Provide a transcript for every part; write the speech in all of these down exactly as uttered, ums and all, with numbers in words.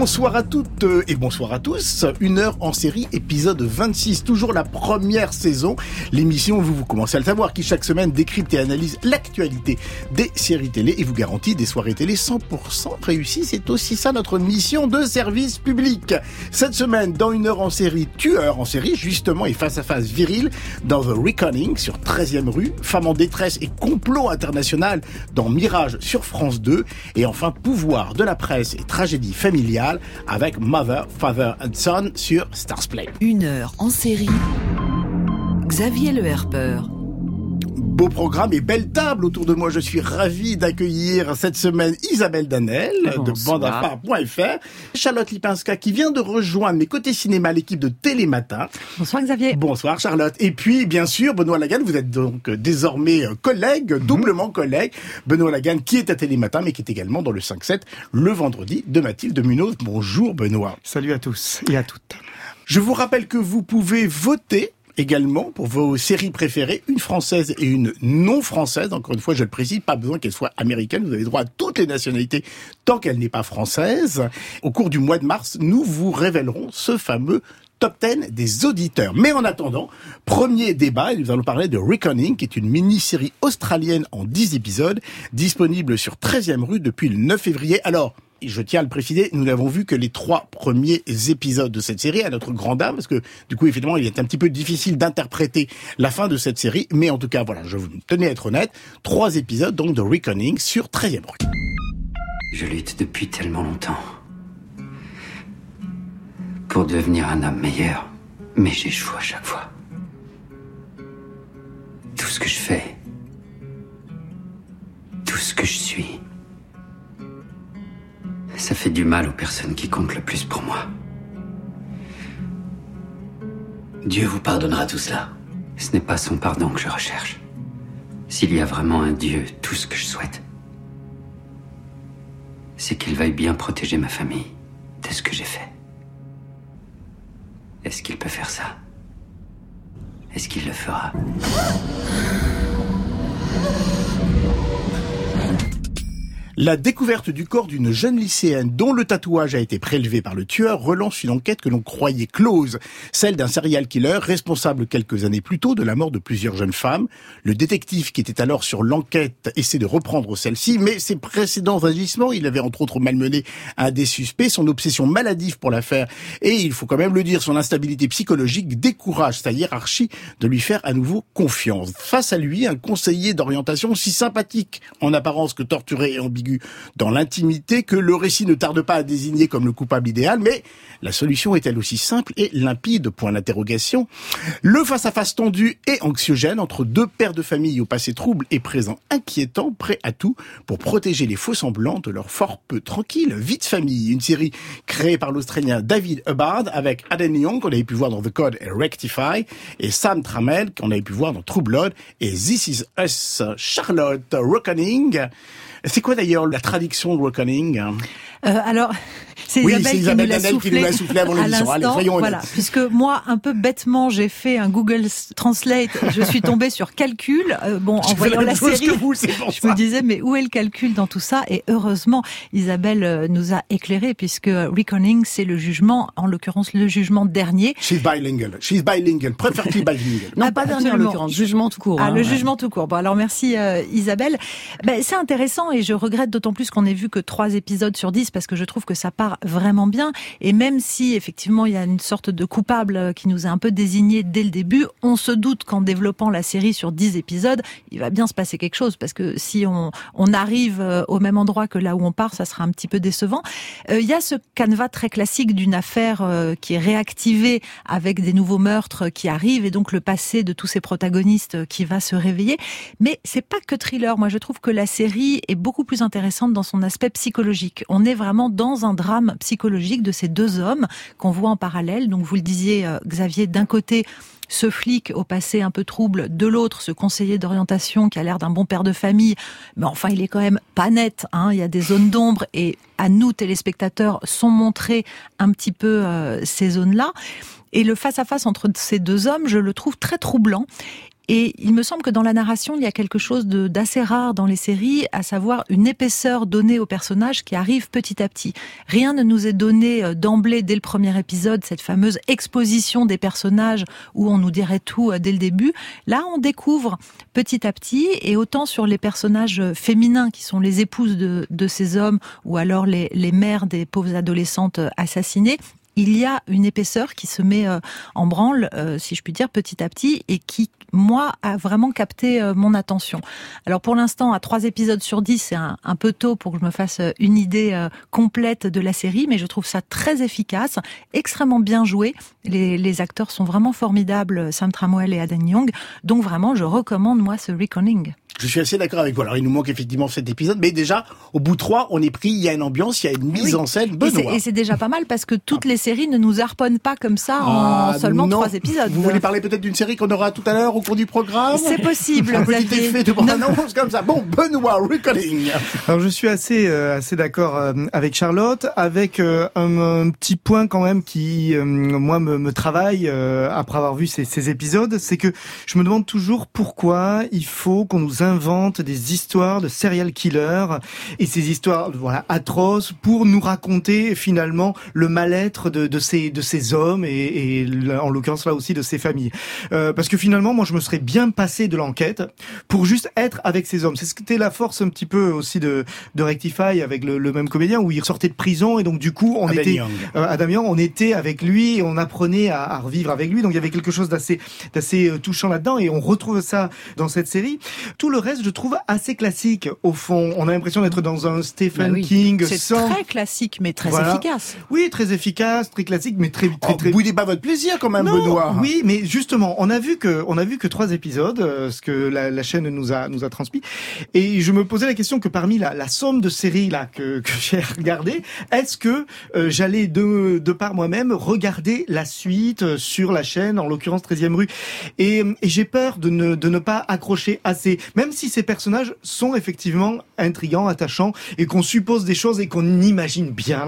Bonsoir à toutes et bonsoir à tous. Une heure en série, épisode vingt-six. Toujours la première saison. L'émission, vous, vous commencez à le savoir, qui chaque semaine décrypte et analyse l'actualité des séries télé et vous garantit des soirées télé cent pour cent réussies. C'est aussi ça notre mission de service public. Cette semaine, dans une heure en série, tueur en série, justement, et face à face viril, dans The Reckoning sur treizième rue, Femme en détresse et complot international dans Mirage sur France deux, et enfin pouvoir de la presse et tragédie familiale avec Mother, Father and Son sur Starzplay. Une heure en série, Xavier Le Herper. Beau programme et belle table autour de moi. Je suis ravi d'accueillir cette semaine Isabelle Danel de bandeaffaires point f r, Charlotte Lipinska qui vient de rejoindre mes côtés cinéma, l'équipe de Télématin. Bonsoir Xavier. Bonsoir Charlotte. Et puis bien sûr Benoît Lagan, vous êtes donc désormais collègue, mm-hmm. doublement collègue. Benoît Lagan qui est à Télématin mais qui est également dans le cinq sept le vendredi de Mathilde Munoz. Bonjour Benoît. Salut à tous et à toutes. Je vous rappelle que vous pouvez voter également pour vos séries préférées, une française et une non française. Encore une fois, je le précise, pas besoin qu'elle soit américaine. Vous avez droit à toutes les nationalités tant qu'elle n'est pas française. Au cours du mois de mars, nous vous révélerons ce fameux top dix des auditeurs. Mais en attendant, premier débat, et nous allons parler de Reckoning, qui est une mini-série australienne en dix épisodes, disponible sur treizième rue depuis le neuf février. Alors, je tiens à le préciser, nous n'avons vu que les trois premiers épisodes de cette série, à notre grande dame, parce que du coup, évidemment, il est un petit peu difficile d'interpréter la fin de cette série, mais en tout cas, voilà, je tenais à être honnête, trois épisodes donc de Reckoning sur treizième rue. Je lutte depuis tellement longtemps pour devenir un homme meilleur, mais j'échoue à chaque fois. Tout ce que je fais, tout ce que je suis, ça fait du mal aux personnes qui comptent le plus pour moi. Dieu vous pardonnera tout cela. Ce n'est pas son pardon que je recherche. S'il y a vraiment un Dieu, tout ce que je souhaite, c'est qu'il veuille bien protéger ma famille de ce que j'ai fait. Est-ce qu'il peut faire ça? Est-ce qu'il le fera? La découverte du corps d'une jeune lycéenne dont le tatouage a été prélevé par le tueur relance une enquête que l'on croyait close, celle d'un serial killer responsable quelques années plus tôt de la mort de plusieurs jeunes femmes. Le détective qui était alors sur l'enquête essaie de reprendre celle-ci, mais ses précédents agissements, il avait entre autres malmené un des suspects, son obsession maladive pour l'affaire et, il faut quand même le dire, son instabilité psychologique décourage sa hiérarchie de lui faire à nouveau confiance. Face à lui, un conseiller d'orientation si sympathique en apparence que torturé et ambigu dans l'intimité, que le récit ne tarde pas à désigner comme le coupable idéal, mais la solution est elle aussi simple et limpide, point d'interrogation. Le face-à-face tendu et anxiogène entre deux pères de famille au passé trouble et présent inquiétant, prêts à tout pour protéger les faux semblants de leur fort peu tranquille vie de famille. Une série créée par l'Australien David Hubbard avec Aden Young, qu'on avait pu voir dans The Code et Rectify, et Sam Trammell, qu'on avait pu voir dans True Blood et This Is Us. Charlotte, Reckoning. C'est quoi d'ailleurs la traduction de Reckoning? euh, Alors, c'est oui, Isabelle, c'est Isabelle qui, nous Danel qui nous l'a soufflé avant l'émission. Allez, soyons voilà, honnêtes. puisque moi, un peu bêtement, j'ai fait un Google Translate. Je suis tombée sur calcul. Euh, bon, en voyant la, la série, que vous, c'est pour je ça. me disais, mais où est le calcul dans tout ça? Et heureusement, Isabelle nous a éclairé, puisque Reckoning, c'est le jugement, en l'occurrence le jugement dernier. She's bilingual. She's bilingual. Perfectly bilingual. Non, Ah, pas dernier en l'occurrence, jugement tout court. Ah, hein, le ouais. jugement tout court. Bon, alors merci euh, Isabelle. Ben, c'est intéressant et je regrette d'autant plus qu'on ait vu que trois épisodes sur dix parce que je trouve que ça part vraiment bien. Et même si effectivement il y a une sorte de coupable qui nous est un peu désigné dès le début, on se doute qu'en développant la série sur dix épisodes, il va bien se passer quelque chose parce que si on, on arrive au même endroit que là où on part, ça sera un petit peu décevant. Euh, il y a ce canevas très classique d'une affaire euh, qui est réactivée avec des nouveaux meurtres qui arrivent et donc le passé de tous ces protagonistes qui va se réveiller. Mais c'est pas que thriller. Moi, je trouve que la série est beaucoup plus intéressante dans son aspect psychologique. On est vraiment dans un drame psychologique de ces deux hommes qu'on voit en parallèle. Donc, vous le disiez, Xavier, d'un côté, ce flic au passé un peu trouble, de l'autre ce conseiller d'orientation qui a l'air d'un bon père de famille, mais enfin il est quand même pas net, hein, il y a des zones d'ombre et à nous téléspectateurs sont montrées un petit peu euh, ces zones-là. Et le face-à-face entre ces deux hommes, je le trouve très troublant. Et il me semble que dans la narration, il y a quelque chose de, d'assez rare dans les séries, à savoir une épaisseur donnée aux personnages qui arrive petit à petit. Rien ne nous est donné d'emblée dès le premier épisode, cette fameuse exposition des personnages où on nous dirait tout dès le début. Là, on découvre petit à petit, et autant sur les personnages féminins qui sont les épouses de, de ces hommes, ou alors les, les mères des pauvres adolescentes assassinées, il y a une épaisseur qui se met en branle, si je puis dire, petit à petit, et qui, moi, a vraiment capté mon attention. Alors pour l'instant, à trois épisodes sur dix, c'est un, un peu tôt pour que je me fasse une idée complète de la série, mais je trouve ça très efficace, extrêmement bien joué. Les, les acteurs sont vraiment formidables, Sam Tramuel et Adam Young, donc vraiment, je recommande, moi, ce Reckoning. Je suis assez d'accord avec vous. Alors, il nous manque effectivement cet épisode, mais déjà, au bout de trois, on est pris, il y a une ambiance, il y a une mise oui. en scène. Benoît. Et c'est, et c'est déjà pas mal parce que toutes les séries ne nous harponnent pas comme ça ah, en seulement non. trois épisodes. Vous voulez parler peut-être d'une série qu'on aura tout à l'heure au cours du programme ? C'est possible. Un petit effet de bande-annonce comme ça. Bon, Benoît, Reckoning. Alors, je suis assez, euh, assez d'accord euh, avec Charlotte, avec euh, un, un petit point quand même qui, euh, moi, me, me travaille euh, après avoir vu ces, ces épisodes, c'est que je me demande toujours pourquoi il faut qu'on nous invente des histoires de serial killers et ces histoires voilà atroces pour nous raconter finalement le mal-être de, de ces de ces hommes et, et en l'occurrence là aussi de ces familles euh, parce que finalement moi je me serais bien passé de l'enquête pour juste être avec ces hommes. C'est ce que c'était la force un petit peu aussi de de Rectify avec le, le même comédien où il sortait de prison et donc du coup on Adam était Young. Euh, Adam Young on était avec lui et on apprenait à, à revivre avec lui, donc il y avait quelque chose d'assez d'assez touchant là-dedans et on retrouve ça dans cette série. Tout le reste je trouve assez classique au fond. On a l'impression d'être dans un Stephen bah oui. King. C'est sans... très classique, mais très voilà. efficace. Oui, très efficace, très classique, mais très très oh, très. Boudez pas votre plaisir quand même, non, Benoît. Oui, mais justement, on a vu que on a vu que trois épisodes, euh, ce que la, la chaîne nous a nous a transmis. Et je me posais la question que parmi la, la somme de séries là que que j'ai regardé, est-ce que euh, j'allais de de par moi-même regarder la suite sur la chaîne, en l'occurrence treizième rue, et, et j'ai peur de ne de ne pas accrocher assez, même si ces personnages sont effectivement intrigants, attachants, et qu'on suppose des choses et qu'on imagine bien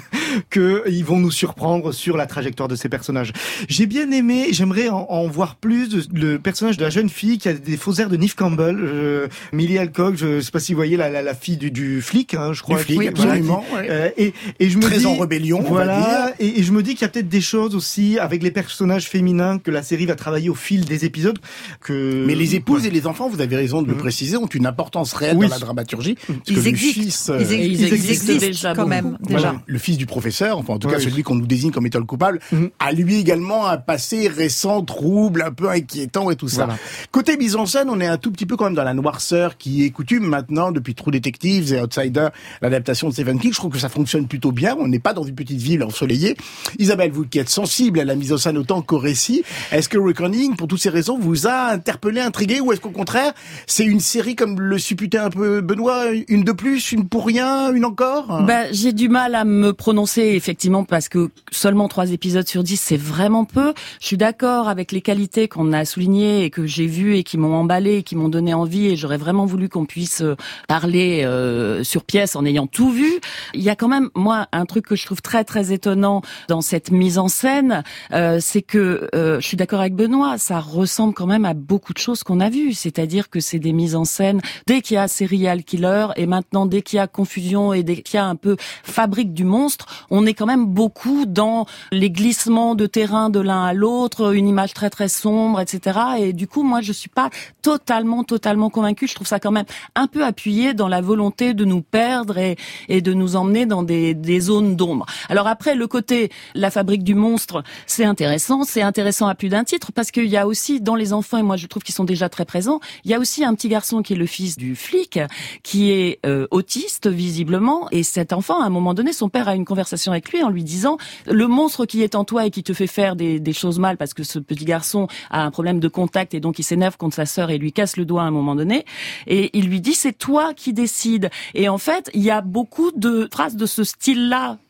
qu'ils vont nous surprendre sur la trajectoire de ces personnages. J'ai bien aimé, j'aimerais en, en voir plus, de, le personnage de la jeune fille qui a des faux airs de Neve Campbell, euh, Millie Alcock, je sais pas si vous voyez la, la, la fille du, du flic, hein, je crois. Du flic, oui, absolument. Voilà, euh, et, et je me Très dis, en rébellion, voilà, on va dire. Et, et je me dis qu'il y a peut-être des choses aussi avec les personnages féminins que la série va travailler au fil des épisodes. Que mais les épouses ouais. et les enfants, vous avez raison de le mmh. préciser, ont une importance réelle oui. dans la dramaturgie. Ils existent. Fils, euh, ils, ex- ils, ils existent, existent déjà quand même. Déjà. Voilà, le fils du professeur, enfin en tout ouais, cas celui qu'on nous désigne comme étant le coupable, mmh. a lui également un passé récent, trouble, un peu inquiétant et tout ça. Voilà. Côté mise en scène, on est un tout petit peu quand même dans la noirceur qui est coutume maintenant depuis True Detectives et Outsider, l'adaptation de Stephen King. Je trouve que ça fonctionne plutôt bien. On n'est pas dans une petite ville ensoleillée. Isabelle, vous qui êtes sensible à la mise en scène autant qu'au récit, est-ce que Reckoning, pour toutes ces raisons, vous a interpellé, intrigué, ou est-ce qu'au contraire, c'est une série comme le supputait un peu Benoît, une de plus, une pour rien, une encore? Bah, j'ai du mal à me prononcer effectivement parce que seulement trois épisodes sur dix, c'est vraiment peu. Je suis d'accord avec les qualités qu'on a soulignées et que j'ai vues et qui m'ont emballé et qui m'ont donné envie, et j'aurais vraiment voulu qu'on puisse parler euh, sur pièce en ayant tout vu. Il y a quand même, moi, un truc que je trouve très très étonnant dans cette mise en scène, euh, c'est que euh, je suis d'accord avec Benoît, ça ressemble quand même à beaucoup de choses qu'on a vues, c'est-à-dire que c'est des mises en scène dès qu'il y a serial killer, et maintenant dès qu'il y a confusion et dès qu'il y a un peu fabrique du monstre, on est quand même beaucoup dans les glissements de terrain de l'un à l'autre, une image très très sombre, et cetera. Et du coup, moi, je suis pas totalement totalement convaincue. Je trouve ça quand même un peu appuyé dans la volonté de nous perdre et, et de nous emmener dans des, des zones d'ombre. Alors après, le côté la fabrique du monstre, c'est intéressant, c'est intéressant à plus d'un titre, parce qu'il y a aussi dans les enfants, et moi je trouve qu'ils sont déjà très présents, il y a aussi un petit garçon qui est le fils du flic, qui est euh, autiste visiblement, et cet enfant, à un moment donné, son père a une conversation avec lui en lui disant « Le monstre qui est en toi et qui te fait faire des, des choses mal, parce que ce petit garçon a un problème de contact et donc il s'énerve contre sa sœur et lui casse le doigt à un moment donné, et il lui dit « C'est toi qui décides ». Et en fait, il y a beaucoup de phrases de ce style-là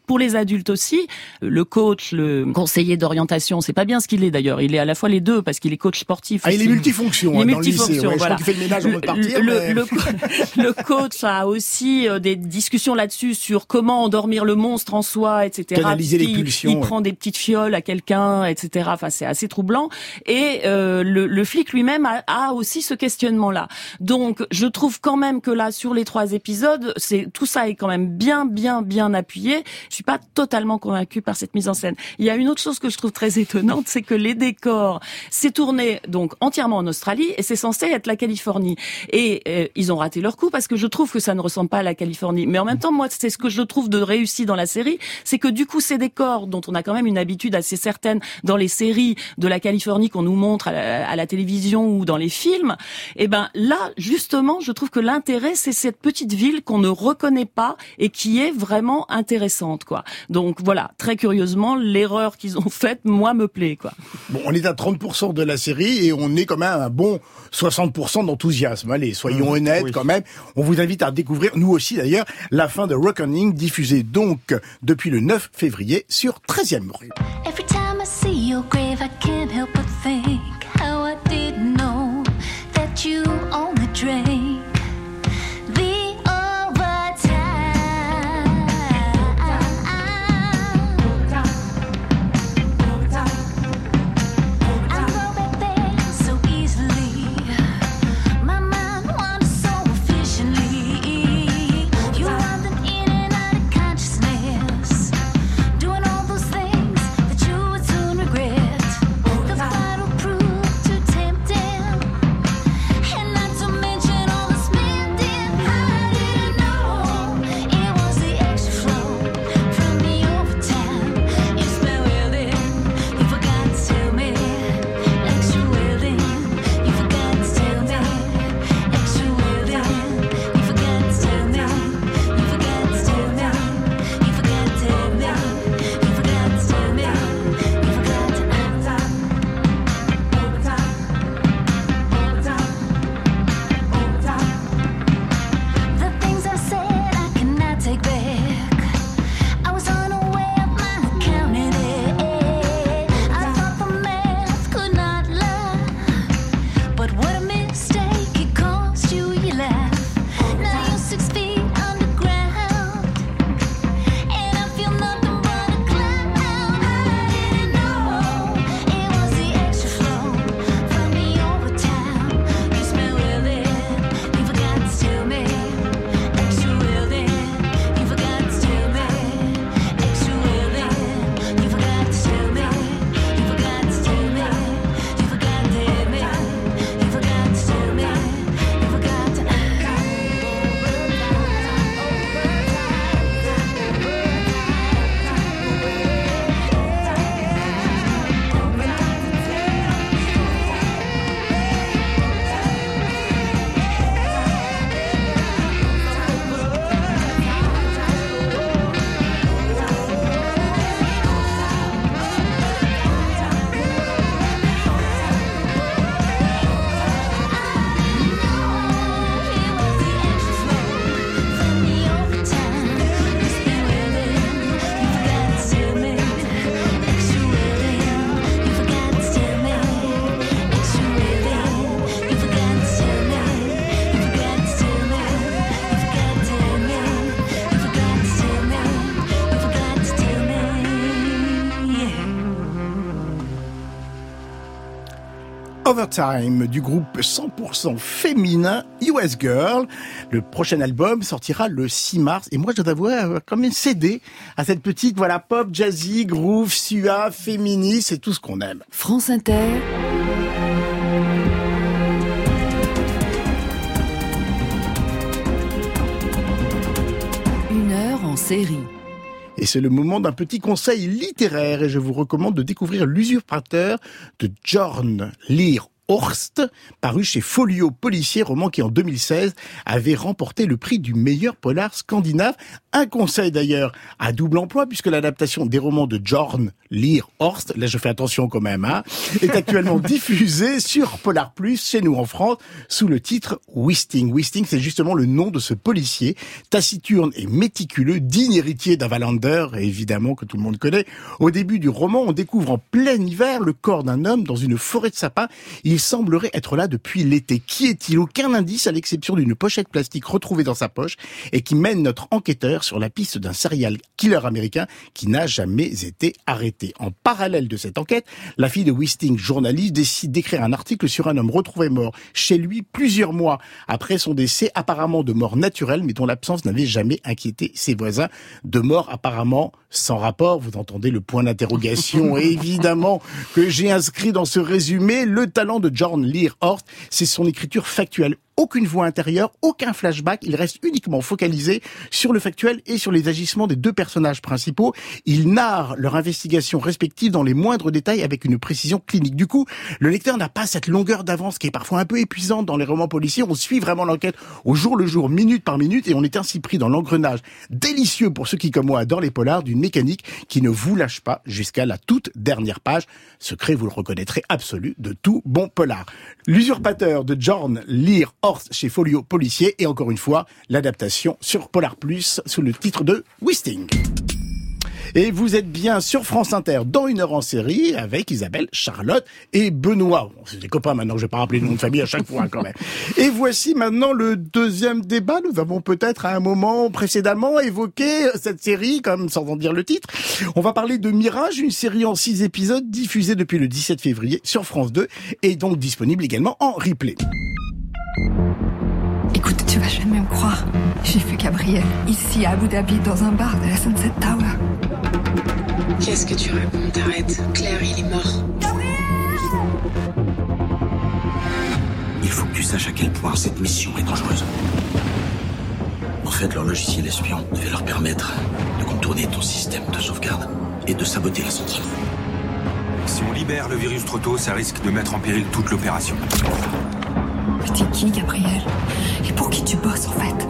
pour les adultes aussi. Le coach, le conseiller d'orientation, c'est pas bien ce qu'il est d'ailleurs. Il est à la fois les deux parce qu'il est coach sportif. Ah, il est multifonction il est hein, dans le lycée. multifonction, Ouais, voilà. Je crois qu'il fait le ménage avant de partir. Le, mais... le, le coach a aussi euh, des discussions là-dessus sur comment endormir le monstre en soi, et cetera. Canaliser les il, pulsions. Il ouais. prend des petites fioles à quelqu'un, et cetera. Enfin, c'est assez troublant. Et euh, le, le flic lui-même a, a aussi ce questionnement-là. Donc, je trouve quand même que là, sur les trois épisodes, c'est tout ça est quand même bien, bien, bien appuyé. Je suis pas totalement convaincue par cette mise en scène. Il y a une autre chose que je trouve très étonnante, c'est que les décors, c'est tourné donc entièrement en Australie et c'est censé être la Californie. Et euh, ils ont raté leur coup parce que je trouve que ça ne ressemble pas à la Californie. Mais en même temps, moi, c'est ce que je trouve de réussi dans la série, c'est que du coup, ces décors dont on a quand même une habitude assez certaine dans les séries de la Californie qu'on nous montre à la, à la télévision ou dans les films, et ben là, justement, je trouve que l'intérêt, c'est cette petite ville qu'on ne reconnaît pas et qui est vraiment intéressante, quoi. Donc voilà, très curieusement, l'erreur qu'ils ont faite, moi, me plaît, quoi. Bon, on est à trente pour cent de la série et on est quand même à un bon soixante pour cent d'enthousiasme. Allez, soyons mmh, honnêtes oui. quand même. On vous invite à découvrir, nous aussi d'ailleurs, la fin de Reckoning, diffusée donc depuis le neuf février sur treizième rue. Every time I see your grave, I can't help but think how I didn't know that you only drank the overtime. I go back there so easily. My mind wanders so efficiently. You wandered in and out of consciousness, doing all those things that you would soon regret. The final proved too tempting, and not to mention all the spending. I didn't know it was the extra flow from the overtime. You spent well then, you forgot to tell me. Extra well then, you forgot to tell me. Extra well then, you forgot to tell me. You forgot to tell me. You forgot to tell me. You forgot to tell me. You forgot to overtime. Overtime. Overtime. Overtime. The things I said I cannot take back. I was unaware of my accounting. I thought the math could not lie, but what a mistake it cost you your life. Now you're six feet underground, and I feel nothing but a cloud. I didn't know it was the extra flow from the overtime. You smell well then, you forgot to tell me. Extra well then, you forgot to tell me. Extra well then, you forgot to tell me. You forgot to tell me. You forgot to tell me. You forgot to tell me. You forgot to. Overtime du groupe cent pour cent féminin U S Girl. Le prochain album sortira le six mars et moi je dois avouer avoir quand même cédé à cette petite voilà pop, jazzy, groove, suave, féministe, c'est tout ce qu'on aime. France Inter. Une heure en série. Et c'est le moment d'un petit conseil littéraire et je vous recommande de découvrir L'Usurpateur de John Lear Horst, paru chez Folio Policier, roman qui en deux mille seize avait remporté le prix du meilleur polar scandinave. Un conseil d'ailleurs à double emploi, puisque l'adaptation des romans de Björn Lier Horst, là je fais attention quand même, hein, est actuellement diffusée sur Polar Plus, chez nous en France, sous le titre Wisting. Wisting, c'est justement le nom de ce policier, taciturne et méticuleux, digne héritier d'un Wallander, évidemment que tout le monde connaît. Au début du roman, on découvre en plein hiver le corps d'un homme dans une forêt de sapins. Il semblerait être là depuis l'été. Qui est-il? Aucun indice à l'exception d'une pochette plastique retrouvée dans sa poche et qui mène notre enquêteur sur la piste d'un serial killer américain qui n'a jamais été arrêté. En parallèle de cette enquête, la fille de Wisting, journaliste, décide d'écrire un article sur un homme retrouvé mort chez lui plusieurs mois après son décès, apparemment de mort naturelle, mais dont l'absence n'avait jamais inquiété ses voisins. De mort apparemment sans rapport. Vous entendez le point d'interrogation. Et évidemment que j'ai inscrit dans ce résumé le talent de Björn Lier Horst. C'est son écriture factuelle. Aucune voix intérieure, aucun flashback, il reste uniquement focalisé sur le factuel et sur les agissements des deux personnages principaux. Il narre leur investigation respective dans les moindres détails avec une précision clinique. Du coup, le lecteur n'a pas cette longueur d'avance qui est parfois un peu épuisante dans les romans policiers. On suit vraiment l'enquête au jour le jour, minute par minute, et on est ainsi pris dans l'engrenage délicieux pour ceux qui, comme moi, adorent les polars, d'une mécanique qui ne vous lâche pas jusqu'à la toute dernière page. Secret, vous le reconnaîtrez, absolu de tout bon polar. L'usurpateur de Björn Lier Horst chez Folio Policier, et encore une fois, l'adaptation sur Polar Plus sous le titre de Wisting. Et vous êtes bien sur France Inter dans Une heure en série avec Isabelle, Charlotte et Benoît. Bon, c'est des copains maintenant, je vais pas rappeler le nom de famille à chaque fois quand même. Et voici maintenant le deuxième débat. Nous avons peut-être à un moment précédemment évoqué cette série, comme sans en dire le titre. On va parler de Mirage, une série en six épisodes diffusée depuis le dix-sept février sur France deux et donc disponible également en replay. Écoute, tu vas jamais me croire. J'ai vu Gabriel, ici à Abu Dhabi, dans un bar de la Sunset Tower. Qu'est-ce que tu racontes? Arrête. Claire, il est mort. Il faut que tu saches à quel point cette mission est dangereuse. En fait, leur logiciel espion devait leur permettre de contourner ton système de sauvegarde et de saboter la centrale. Si on libère le virus trop tôt, ça risque de mettre en péril toute l'opération. Mais t'es qui, Gabriel? Et pour qui tu bosses, en fait?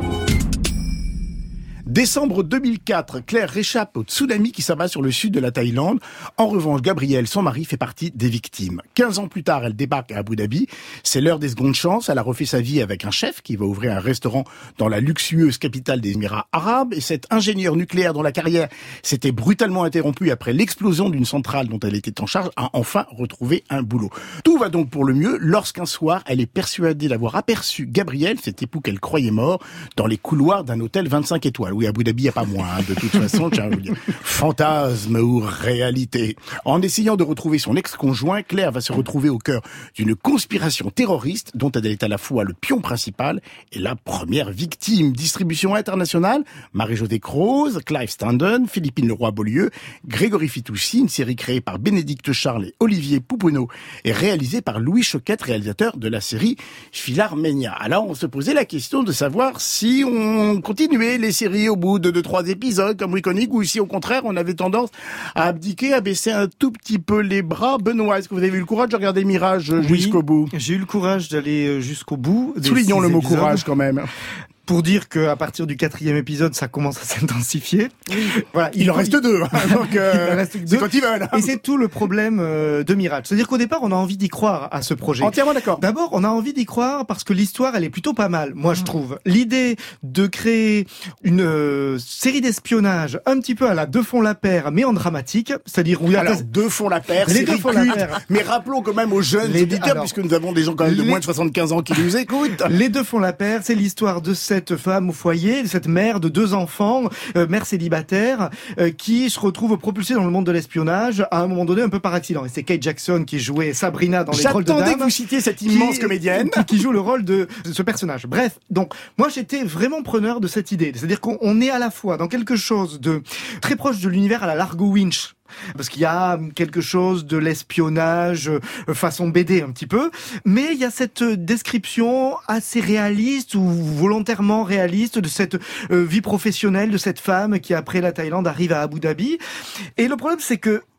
Décembre deux mille quatre, Claire réchappe au tsunami qui s'abat sur le sud de la Thaïlande. En revanche, Gabriel, son mari, fait partie des victimes. quinze ans plus tard, elle débarque à Abu Dhabi. C'est l'heure des secondes chances. Elle a refait sa vie avec un chef qui va ouvrir un restaurant dans la luxueuse capitale des Émirats arabes. Et cet ingénieur nucléaire dont la carrière s'était brutalement interrompue après l'explosion d'une centrale dont elle était en charge a enfin retrouvé un boulot. Tout va donc pour le mieux lorsqu'un soir, elle est persuadée d'avoir aperçu Gabriel, cet époux qu'elle croyait mort, dans les couloirs d'un hôtel vingt-cinq étoiles. Oui, à Abu Dhabi, il n'y a pas moins, hein, de toute façon, tiens, vous dire. Fantasme ou réalité. En essayant de retrouver son ex-conjoint, Claire va se retrouver au cœur d'une conspiration terroriste dont elle est à la fois le pion principal et la première victime. Distribution internationale, Marie-Josée Croze, Clive Standen, Philippine Leroy-Beaulieu, Grégory Fitoussi, une série créée par Bénédicte Charles et Olivier Pouponneau et réalisée par Louis Choquette, réalisateur de la série Philarménia. Alors, on se posait la question de savoir si on continuait les séries au bout de deux, trois épisodes comme Wiconic ou si au contraire on avait tendance à abdiquer, à baisser un tout petit peu les bras. Benoît, est-ce que vous avez eu le courage de regarder Mirage Oui, jusqu'au bout? J'ai eu le courage d'aller jusqu'au bout. Soulignons le mot épisodes. courage quand même. Pour dire qu'à partir du quatrième épisode, ça commence à s'intensifier. Voilà, il, il en reste deux, hein, donc euh, il reste c'est deux. quand ils veulent. Et c'est tout le problème euh, de Mirage. C'est-à-dire qu'au départ, on a envie d'y croire à ce projet. Entièrement d'accord. D'abord, on a envie d'y croire parce que l'histoire, elle est plutôt pas mal, moi je trouve. L'idée de créer une euh, série d'espionnage un petit peu à la Deux font la paire, mais en dramatique, c'est-à-dire où il y a alors deux font la paire, les série deux font la culte, paire. Mais rappelons quand même aux jeunes Les- éditeurs, alors, puisque nous avons des gens quand même de les- moins de soixante-quinze ans qui nous écoutent. Les Deux font la paire, c'est l'histoire de cette femme au foyer, de cette mère de deux enfants, euh, mère célibataire, euh, qui se retrouve propulsée dans le monde de l'espionnage à un moment donné un peu par accident. Et c'est Kate Jackson qui jouait Sabrina dans Les Drôles de J'attendais Dames. que vous citiez cette immense qui- comédienne. Qui, qui joue le rôle de ce personnage. Bref, donc moi j'étais vraiment preneur de cette idée. C'est-à-dire qu'on on est à la fois dans quelque chose de très proche de l'univers à la Largo Winch. Parce qu'il y a quelque chose de l'espionnage euh, façon B D un petit peu, mais il y a cette description assez réaliste ou volontairement réaliste de cette euh, vie professionnelle de cette femme qui après la Thaïlande arrive à Abu Dhabi. Et le problème c'est que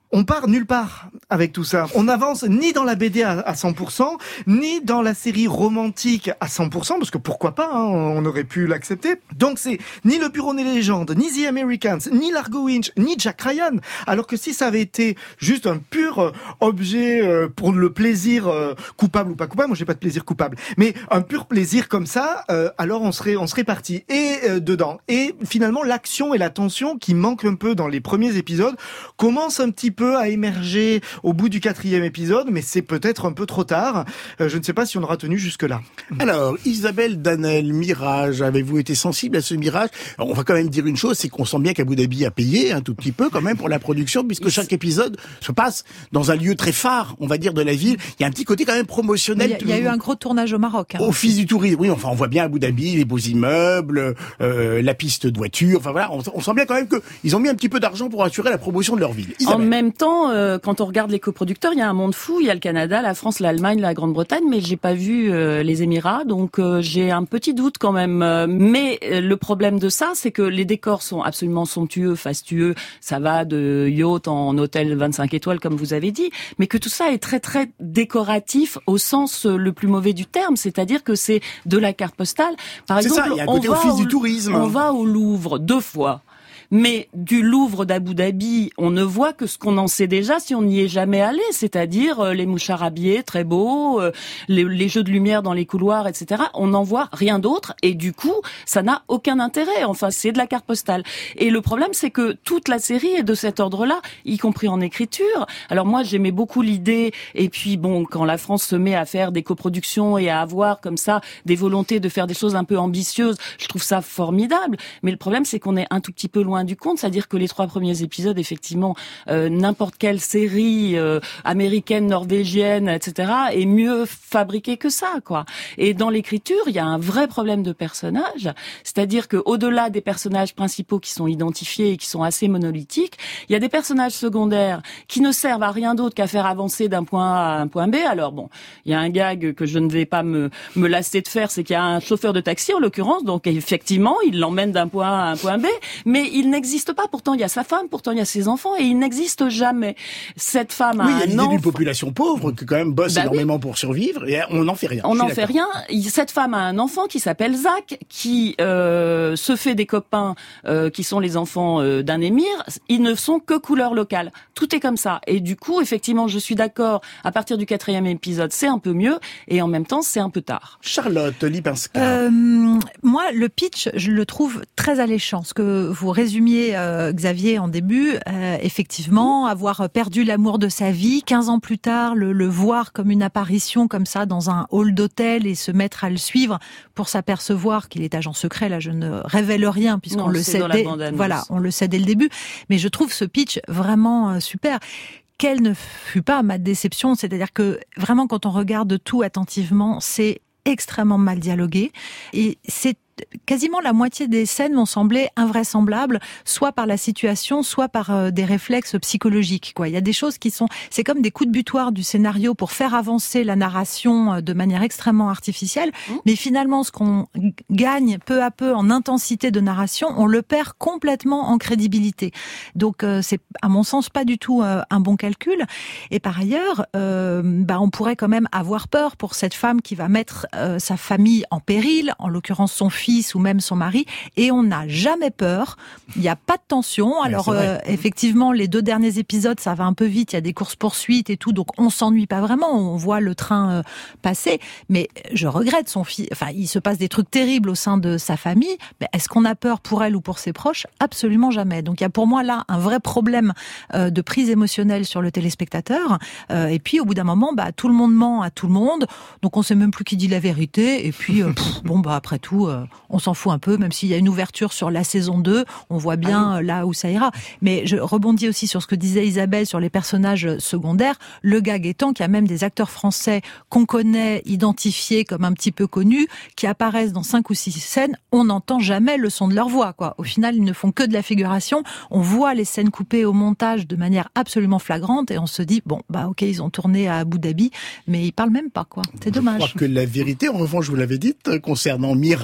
On part nulle part avec tout ça. On n'avance ni dans la B D à, à cent pour cent, ni dans la série romantique à cent pour cent, parce que pourquoi pas, hein, on aurait pu l'accepter. Donc c'est ni Le Bureau des légendes, ni The Americans, ni Largo Winch, ni Jack Ryan. Alors que si ça avait été juste un pur euh, objet euh, pour le plaisir euh, coupable ou pas coupable, moi j'ai pas de plaisir coupable, mais un pur plaisir comme ça, euh, alors on serait on serait parti et euh, dedans. Et finalement l'action et la tension qui manquent un peu dans les premiers épisodes commencent un petit peu à émerger au bout du quatrième épisode, mais c'est peut-être un peu trop tard. Euh, je ne sais pas si on aura tenu jusque-là. Alors, Isabelle Danel, Mirage, avez-vous été sensible à ce Mirage? Alors, on va quand même dire une chose, c'est qu'on sent bien qu'Abu Dhabi a payé un tout petit peu quand même pour la production, puisque chaque épisode se passe dans un lieu très phare, on va dire, de la ville. Il y a un petit côté quand même promotionnel. Il y a, il y a eu un gros tournage au Maroc. Hein. Office du tourisme, oui, enfin on voit bien Abu Dhabi, les beaux immeubles, euh, la piste de voiture, enfin voilà, on, on sent bien quand même qu'ils ont mis un petit peu d'argent pour assurer la promotion de leur ville. Isabelle. En même temps, euh, quand on regarde les coproducteurs, il y a un monde fou. Il y a le Canada, la France, l'Allemagne, la Grande-Bretagne, mais j'ai pas vu euh, les Émirats, donc euh, j'ai un petit doute quand même. Euh, mais euh, le problème de ça, c'est que les décors sont absolument somptueux, fastueux. Ça va de yacht en hôtel vingt-cinq étoiles, comme vous avez dit, mais que tout ça est très très décoratif au sens le plus mauvais du terme, c'est-à-dire que c'est de la carte postale. Par c'est exemple, ça, il y a un on côté va office au, du tourisme. on va au Louvre deux fois. Mais du Louvre d'Abu Dhabi, on ne voit que ce qu'on en sait déjà si on n'y est jamais allé, c'est-à-dire euh, les mouchards habillés, très beaux, euh, les, les jeux de lumière dans les couloirs, et cetera. On n'en voit rien d'autre et du coup, ça n'a aucun intérêt. Enfin, c'est de la carte postale. Et le problème, c'est que toute la série est de cet ordre-là, y compris en écriture. Alors moi, j'aimais beaucoup l'idée. Et puis bon, quand la France se met à faire des coproductions et à avoir comme ça des volontés de faire des choses un peu ambitieuses, je trouve ça formidable. Mais le problème, c'est qu'on est un tout petit peu loin du compte, c'est-à-dire que les trois premiers épisodes, effectivement, euh, n'importe quelle série euh, américaine, norvégienne, et cetera, est mieux fabriquée que ça, quoi. Et dans l'écriture, il y a un vrai problème de personnages, c'est-à-dire que au-delà des personnages principaux qui sont identifiés et qui sont assez monolithiques, il y a des personnages secondaires qui ne servent à rien d'autre qu'à faire avancer d'un point A à un point B. Alors bon, il y a un gag que je ne vais pas me me lasser de faire, c'est qu'il y a un chauffeur de taxi en l'occurrence, donc effectivement, il l'emmène d'un point A à un point B, mais il n'existe pas. Pourtant, il y a sa femme, pourtant il y a ses enfants, et il n'existe jamais. Cette femme a oui, il y a un l'idée enfant. d'une population pauvre qui quand même bosse bah énormément oui. pour survivre, et on n'en fait rien. On n'en fait rien. Cette femme a un enfant qui s'appelle Zach, qui euh, se fait des copains euh, qui sont les enfants euh, d'un émir. Ils ne sont que couleur locale. Tout est comme ça. Et du coup, effectivement, je suis d'accord. À partir du quatrième épisode, c'est un peu mieux, et en même temps, c'est un peu tard. Charlotte Lipinska. Euh, moi, le pitch, je le trouve très alléchant. Ce que vous résumiez, euh, Xavier, en début, euh, effectivement, avoir perdu l'amour de sa vie, quinze ans plus tard, le, le voir comme une apparition comme ça dans un hall d'hôtel et se mettre à le suivre pour s'apercevoir qu'il est agent secret. Là, je ne révèle rien puisqu'on Non, le c'est sait dans la dès, bande-annonce. voilà, on le sait dès le début. Mais je trouve ce pitch vraiment euh, super. Quelle ne fut pas ma déception, c'est-à-dire que vraiment quand on regarde tout attentivement, c'est extrêmement mal dialogué et c'est quasiment la moitié des scènes m'ont semblé invraisemblables, soit par la situation, soit par euh, des réflexes psychologiques. Quoi. Il y a des choses qui sont, c'est comme des coups de butoir du scénario pour faire avancer la narration euh, de manière extrêmement artificielle. Mmh. Mais finalement, ce qu'on gagne peu à peu en intensité de narration, on le perd complètement en crédibilité. Donc, euh, c'est à mon sens pas du tout euh, un bon calcul. Et par ailleurs, euh, bah, on pourrait quand même avoir peur pour cette femme qui va mettre euh, sa famille en péril, en l'occurrence son fils ou même son mari, et on n'a jamais peur. Il n'y a pas de tension. Alors ouais, euh, effectivement, les deux derniers épisodes, ça va un peu vite. Il y a des courses-poursuites et tout, donc on s'ennuie pas vraiment. On voit le train euh, passer. Mais je regrette son fils. Enfin, il se passe des trucs terribles au sein de sa famille. Mais est-ce qu'on a peur pour elle ou pour ses proches? Absolument jamais. Donc il y a pour moi là un vrai problème euh, de prise émotionnelle sur le téléspectateur. Euh, et puis au bout d'un moment, bah tout le monde ment à tout le monde. Donc on sait même plus qui dit la vérité. Et puis euh, pff, bon bah après tout. Euh, on s'en fout un peu, même s'il y a une ouverture sur la saison deux, on voit bien ah oui. là où ça ira. Mais je rebondis aussi sur ce que disait Isabelle sur les personnages secondaires. Le gag étant qu'il y a même des acteurs français qu'on connaît, identifiés comme un petit peu connus, qui apparaissent dans cinq ou six scènes, on n'entend jamais le son de leur voix, quoi. Au final, ils ne font que de la figuration. On voit les scènes coupées au montage de manière absolument flagrante et on se dit, bon, bah ok, ils ont tourné à Abu Dhabi, mais ils parlent même pas, quoi. C'est dommage. Je crois que la vérité, en revanche, vous l'avez dit, concernant Mirage,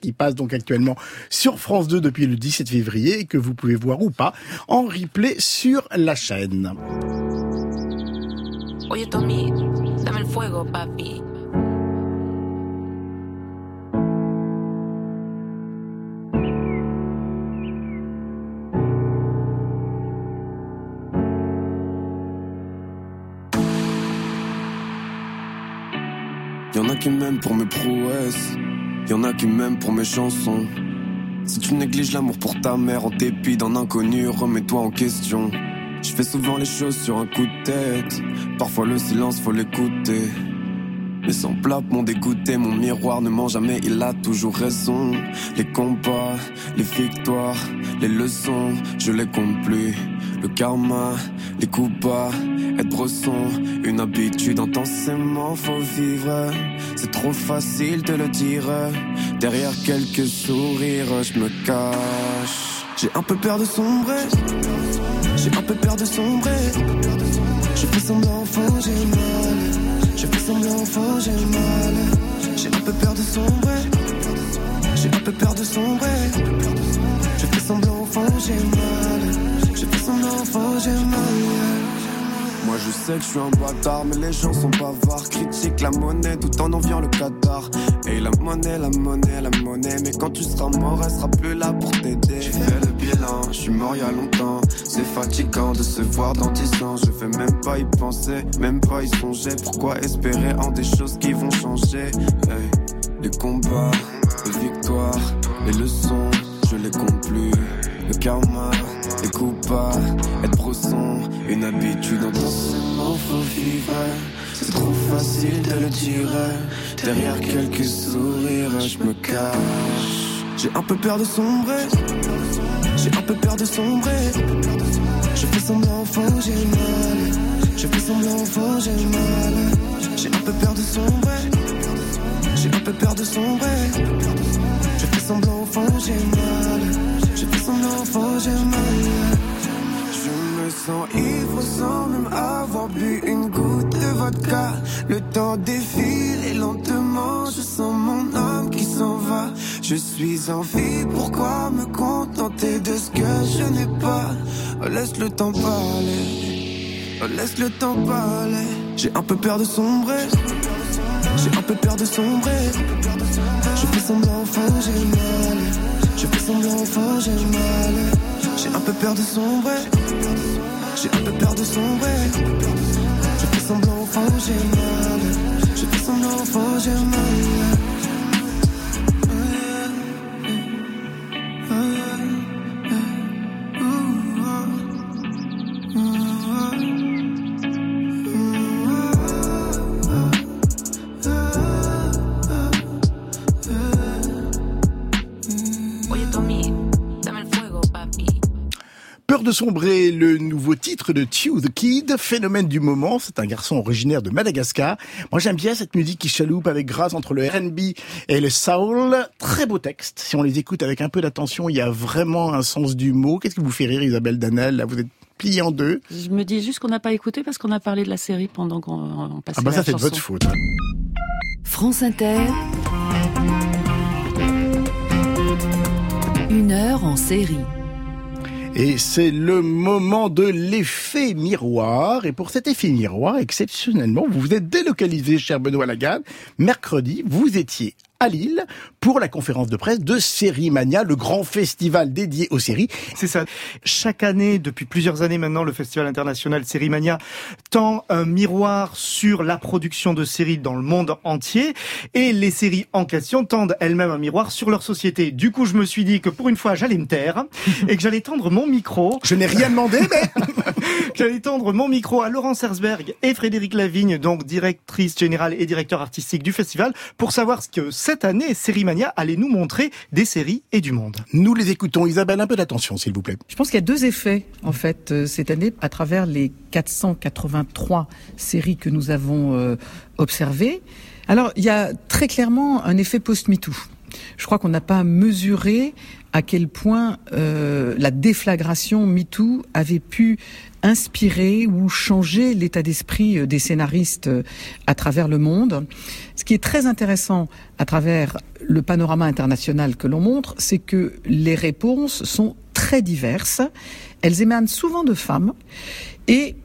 qui passe donc actuellement sur France deux depuis le dix-sept février et que vous pouvez voir ou pas en replay sur la chaîne. Oye, Tommy, dame el fuego, papi. Y'en a qui m'aiment pour mes prouesses, y'en a qui m'aiment pour mes chansons. Si tu négliges l'amour pour ta mère en dépit d'un inconnu, remets-toi en question. Je fais souvent les choses sur un coup de tête, parfois le silence faut l'écouter. Mes semblables m'ont dégoûté, mon miroir ne ment jamais, il a toujours raison. Les combats, les victoires, les leçons, je les compte plus. Le karma, les coups bas, être bresson, une habitude intensément faut vivre. C'est trop facile de le dire, derrière quelques sourires je me cache. J'ai un peu peur de sombrer, j'ai un peu peur de sombrer. Je fais semblant, enfin j'ai mal. Je fais semblant, enfin j'ai mal. J'ai un peu peur de sombrer, j'ai un peu peur de sombrer. Je fais semblant, enfin j'ai mal. Je fais semblant, enfin j'ai mal. Moi je sais que je suis un bâtard, mais les gens sont bavards. Critiquent la monnaie tout en enviant le Qatar. Et la monnaie, la monnaie, la monnaie. Mais quand tu seras mort, elle sera plus là pour t'aider. J'ai fait le bilan, je suis mort il y a longtemps. C'est fatigant de se voir dans dix ans. Je vais même pas y penser, même pas y songer. Pourquoi espérer en des choses qui vont changer? Hey. Les combats, les victoires, les leçons, je les compte plus. Le karma, les coups bas, être bresson, une habitude intensément faut vivre. C'est trop facile de le dire, derrière quelques sourires je me cache. J'ai un peu peur de sombrer, j'ai un peu peur de sombrer. Je fais semblant, enfin j'ai mal. Je fais semblant, enfin j'ai mal. J'ai un peu peur de sombrer, j'ai un peu peur de sombrer. Je fais semblant, enfin j'ai mal. Je fais semblant, enfin j'ai mal. Je me sens ivre sans même avoir bu une goutte de vodka. Le temps défile et lentement je sens mon âme qui s'en va. Je suis en vie, pourquoi me contenter de ce que je n'ai pas? Oh, laisse le temps parler, oh, laisse le temps parler. J'ai un peu peur de sombrer, j'ai un peu peur de sombrer. Je fais semblant, enfin j'ai mal. Je fais semblant, enfin j'ai mal. J'ai un peu peur de sombrer, j'ai un peu peur de sombrer. Je fais semblant, enfin j'ai mal. Je fais semblant, enfin j'ai mal. Peur de sombrer, le nouveau titre de Tew the Kid, phénomène du moment. C'est un garçon originaire de Madagascar. Moi, j'aime bien cette musique qui chaloupe avec grâce entre le R and B et le soul. Très beau texte. Si on les écoute avec un peu d'attention, il y a vraiment un sens du mot. Qu'est-ce qui vous fait rire, Isabelle Danel? Là, vous êtes pliée en deux. Je me dis juste qu'on n'a pas écouté parce qu'on a parlé de la série pendant qu'on on passait ah bah la ça, c'est de chanson. votre faute. France Inter. Une heure en série. Et c'est le moment de l'effet miroir. Et pour cet effet miroir, exceptionnellement, vous vous êtes délocalisé, cher Benoît Lagarde. Mercredi, vous étiez à Lille pour la conférence de presse de Série Mania, le grand festival dédié aux séries. C'est ça. Chaque année, depuis plusieurs années maintenant, le Festival international Série Mania tend un miroir sur la production de séries dans le monde entier. Et les séries en question tendent elles-mêmes un miroir sur leur société. Du coup, je me suis dit que pour une fois, j'allais me taire et que j'allais tendre mon micro. Je n'ai rien demandé, mais... j'allais tendre mon micro à Laurence Herzberg et Frédéric Lavigne, donc directrice générale et directeur artistique du festival, pour savoir ce que cette année, Série Mania allait nous montrer des séries et du monde. Nous les écoutons. Isabelle, un peu d'attention, s'il vous plaît. Je pense qu'il y a deux effets, en fait, euh, cette année, à travers les quatre cent quatre-vingt-trois séries que nous avons euh, observées. Alors, il y a très clairement un effet post-MeToo. Je crois qu'on n'a pas mesuré à quel point euh, la déflagration MeToo avait pu inspirer ou changer l'état d'esprit des scénaristes à travers le monde. Ce qui est très intéressant à travers le panorama international que l'on montre, c'est que les réponses sont très diverses. Elles émanent souvent de femmes et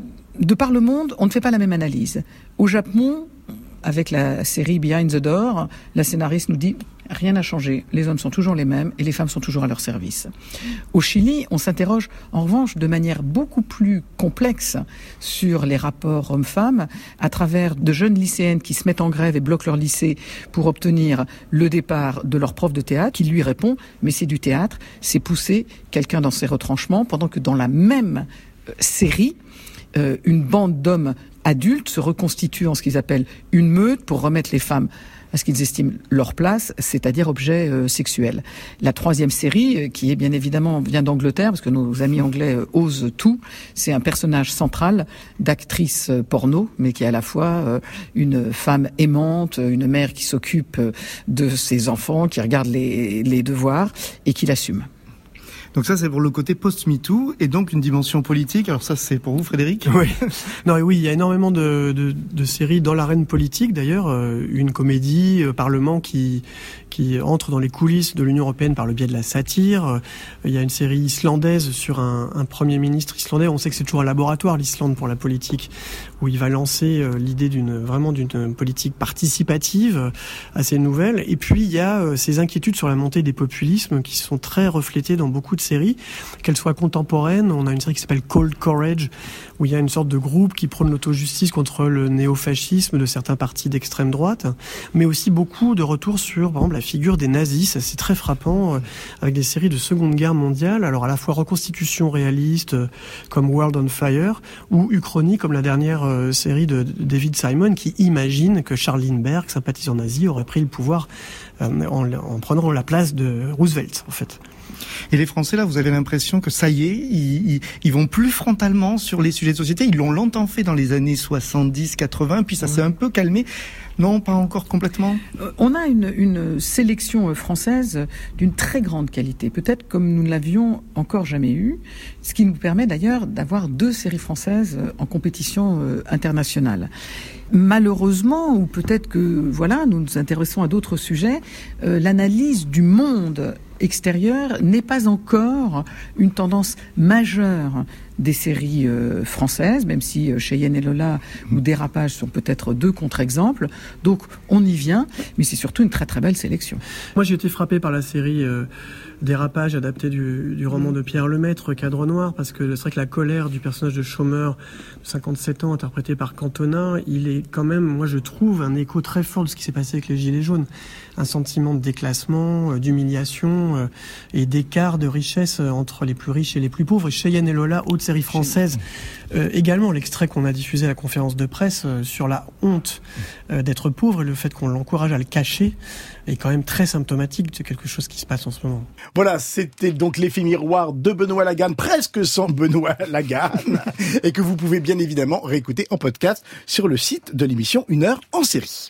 de par le monde, on ne fait pas la même analyse. Au Japon, avec la série Behind the Door, la scénariste nous dit « Rien n'a changé, les hommes sont toujours les mêmes et les femmes sont toujours à leur service ». Au Chili, on s'interroge en revanche de manière beaucoup plus complexe sur les rapports hommes-femmes à travers de jeunes lycéennes qui se mettent en grève et bloquent leur lycée pour obtenir le départ de leur prof de théâtre qui lui répond « Mais c'est du théâtre, c'est pousser quelqu'un dans ses retranchements » pendant que dans la même série, euh, une bande d'hommes adultes se reconstituent en ce qu'ils appellent une meute pour remettre les femmes à ce qu'ils estiment leur place, c'est-à-dire objet euh, sexuel. La troisième série, euh, qui est bien évidemment vient d'Angleterre, parce que nos amis anglais euh, osent tout, c'est un personnage central d'actrice euh, porno, mais qui est à la fois euh, une femme aimante, une mère qui s'occupe euh, de ses enfants, qui regarde les, les devoirs et qui l'assume. Donc ça, c'est pour le côté post-MeToo, et donc une dimension politique. Alors ça, c'est pour vous, Frédéric ? Oui. Non, oui, il y a énormément de, de, de séries dans l'arène politique, d'ailleurs. Euh, une comédie, euh, Parlement, qui, qui entre dans les coulisses de l'Union européenne par le biais de la satire. Euh, il y a une série islandaise sur un, un premier ministre islandais. On sait que c'est toujours un laboratoire, l'Islande, pour la politique, où il va lancer euh, l'idée d'une vraiment d'une politique participative euh, assez nouvelle. Et puis, il y a euh, ces inquiétudes sur la montée des populismes qui sont très reflétées dans beaucoup de séries, qu'elles soient contemporaines. On a une série qui s'appelle Cold Courage, où il y a une sorte de groupe qui prône l'auto-justice contre le néofascisme de certains partis d'extrême droite, mais aussi beaucoup de retours sur, par exemple, la figure des nazis. Ça, c'est très frappant, euh, avec des séries de Seconde Guerre mondiale, alors à la fois reconstitution réaliste, euh, comme World on Fire, ou Uchronie, comme la dernière euh, série de, de David Simon, qui imagine que Charles Lindbergh, sympathisant nazi, aurait pris le pouvoir euh, en, en prenant la place de Roosevelt, en fait. Et les Français, là, vous avez l'impression que ça y est, ils, ils, ils vont plus frontalement sur les sujets de société. Ils l'ont longtemps fait dans les années soixante-dix, quatre-vingts, puis ça s'est un peu calmé. Non, pas encore complètement. On a une, une sélection française d'une très grande qualité, peut-être comme nous ne l'avions encore jamais eu, ce qui nous permet d'ailleurs d'avoir deux séries françaises en compétition internationale. Malheureusement, ou peut-être que voilà, nous nous intéressons à d'autres sujets, euh, l'analyse du monde extérieur n'est pas encore une tendance majeure des séries euh, françaises, même si euh, Cheyenne et Lola ou Dérapage sont peut-être deux contre-exemples. Donc on y vient, mais c'est surtout une très très belle sélection. Moi j'ai été frappé par la série euh, Dérapage, adaptée du, du roman de Pierre Lemaitre, Cadre Noir, parce que c'est vrai que la colère du personnage de chômeur de cinquante-sept ans, interprété par Cantona, il est quand même, moi je trouve, un écho très fort de ce qui s'est passé avec les Gilets jaunes. Un sentiment de déclassement, euh, d'humiliation euh, et d'écart de richesse euh, entre les plus riches et les plus pauvres. Et Cheyenne et Lola, autre série française, euh, également l'extrait qu'on a diffusé à la conférence de presse euh, sur la honte euh, d'être pauvre et le fait qu'on l'encourage à le cacher est quand même très symptomatique de quelque chose qui se passe en ce moment. Voilà, c'était donc l'effet miroir de Benoît Lagarde, presque sans Benoît Lagarde, et que vous pouvez bien évidemment réécouter en podcast sur le site de l'émission Une heure en série.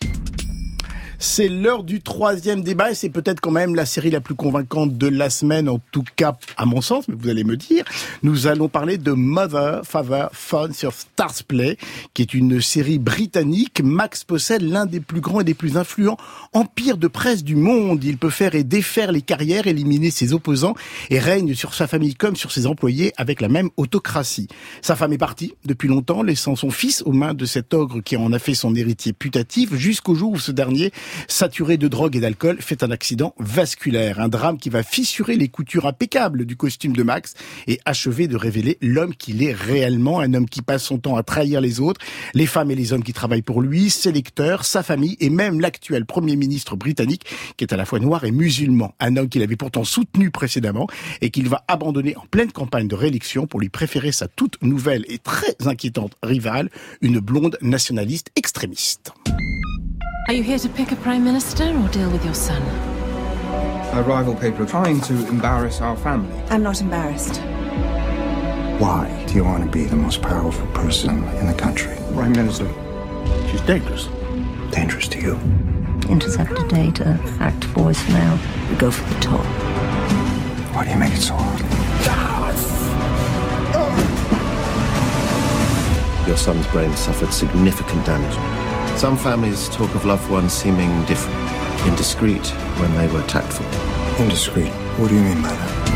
C'est l'heure du troisième débat et c'est peut-être quand même la série la plus convaincante de la semaine, en tout cas à mon sens, mais vous allez me dire. Nous allons parler de Mother, Father, Son sur Starzplay, qui est une série britannique. Max possède l'un des plus grands et des plus influents empires de presse du monde. Il peut faire et défaire les carrières, éliminer ses opposants et règne sur sa famille comme sur ses employés avec la même autocratie. Sa femme est partie depuis longtemps, laissant son fils aux mains de cet ogre qui en a fait son héritier putatif, jusqu'au jour où ce dernier, saturé de drogue et d'alcool, fait un accident vasculaire. Un drame qui va fissurer les coutures impeccables du costume de Max et achever de révéler l'homme qu'il est réellement. Un homme qui passe son temps à trahir les autres, les femmes et les hommes qui travaillent pour lui, ses lecteurs, sa famille et même l'actuel Premier ministre britannique qui est à la fois noir et musulman. Un homme qu'il avait pourtant soutenu précédemment et qu'il va abandonner en pleine campagne de réélection pour lui préférer sa toute nouvelle et très inquiétante rivale, une blonde nationaliste extrémiste. Are you here to pick a prime minister or deal with your son? Our rival paper are trying to embarrass our family. I'm not embarrassed. Why do you want to be the most powerful person in the country? Prime Minister. She's dangerous. Dangerous to you. interceptor data. Act four is failed. We go for the top. Why do you make it so hard? Your son's brain suffered significant damage. Some families talk of loved ones seeming different, indiscreet when they were tactful. Indiscreet? What do you mean by that?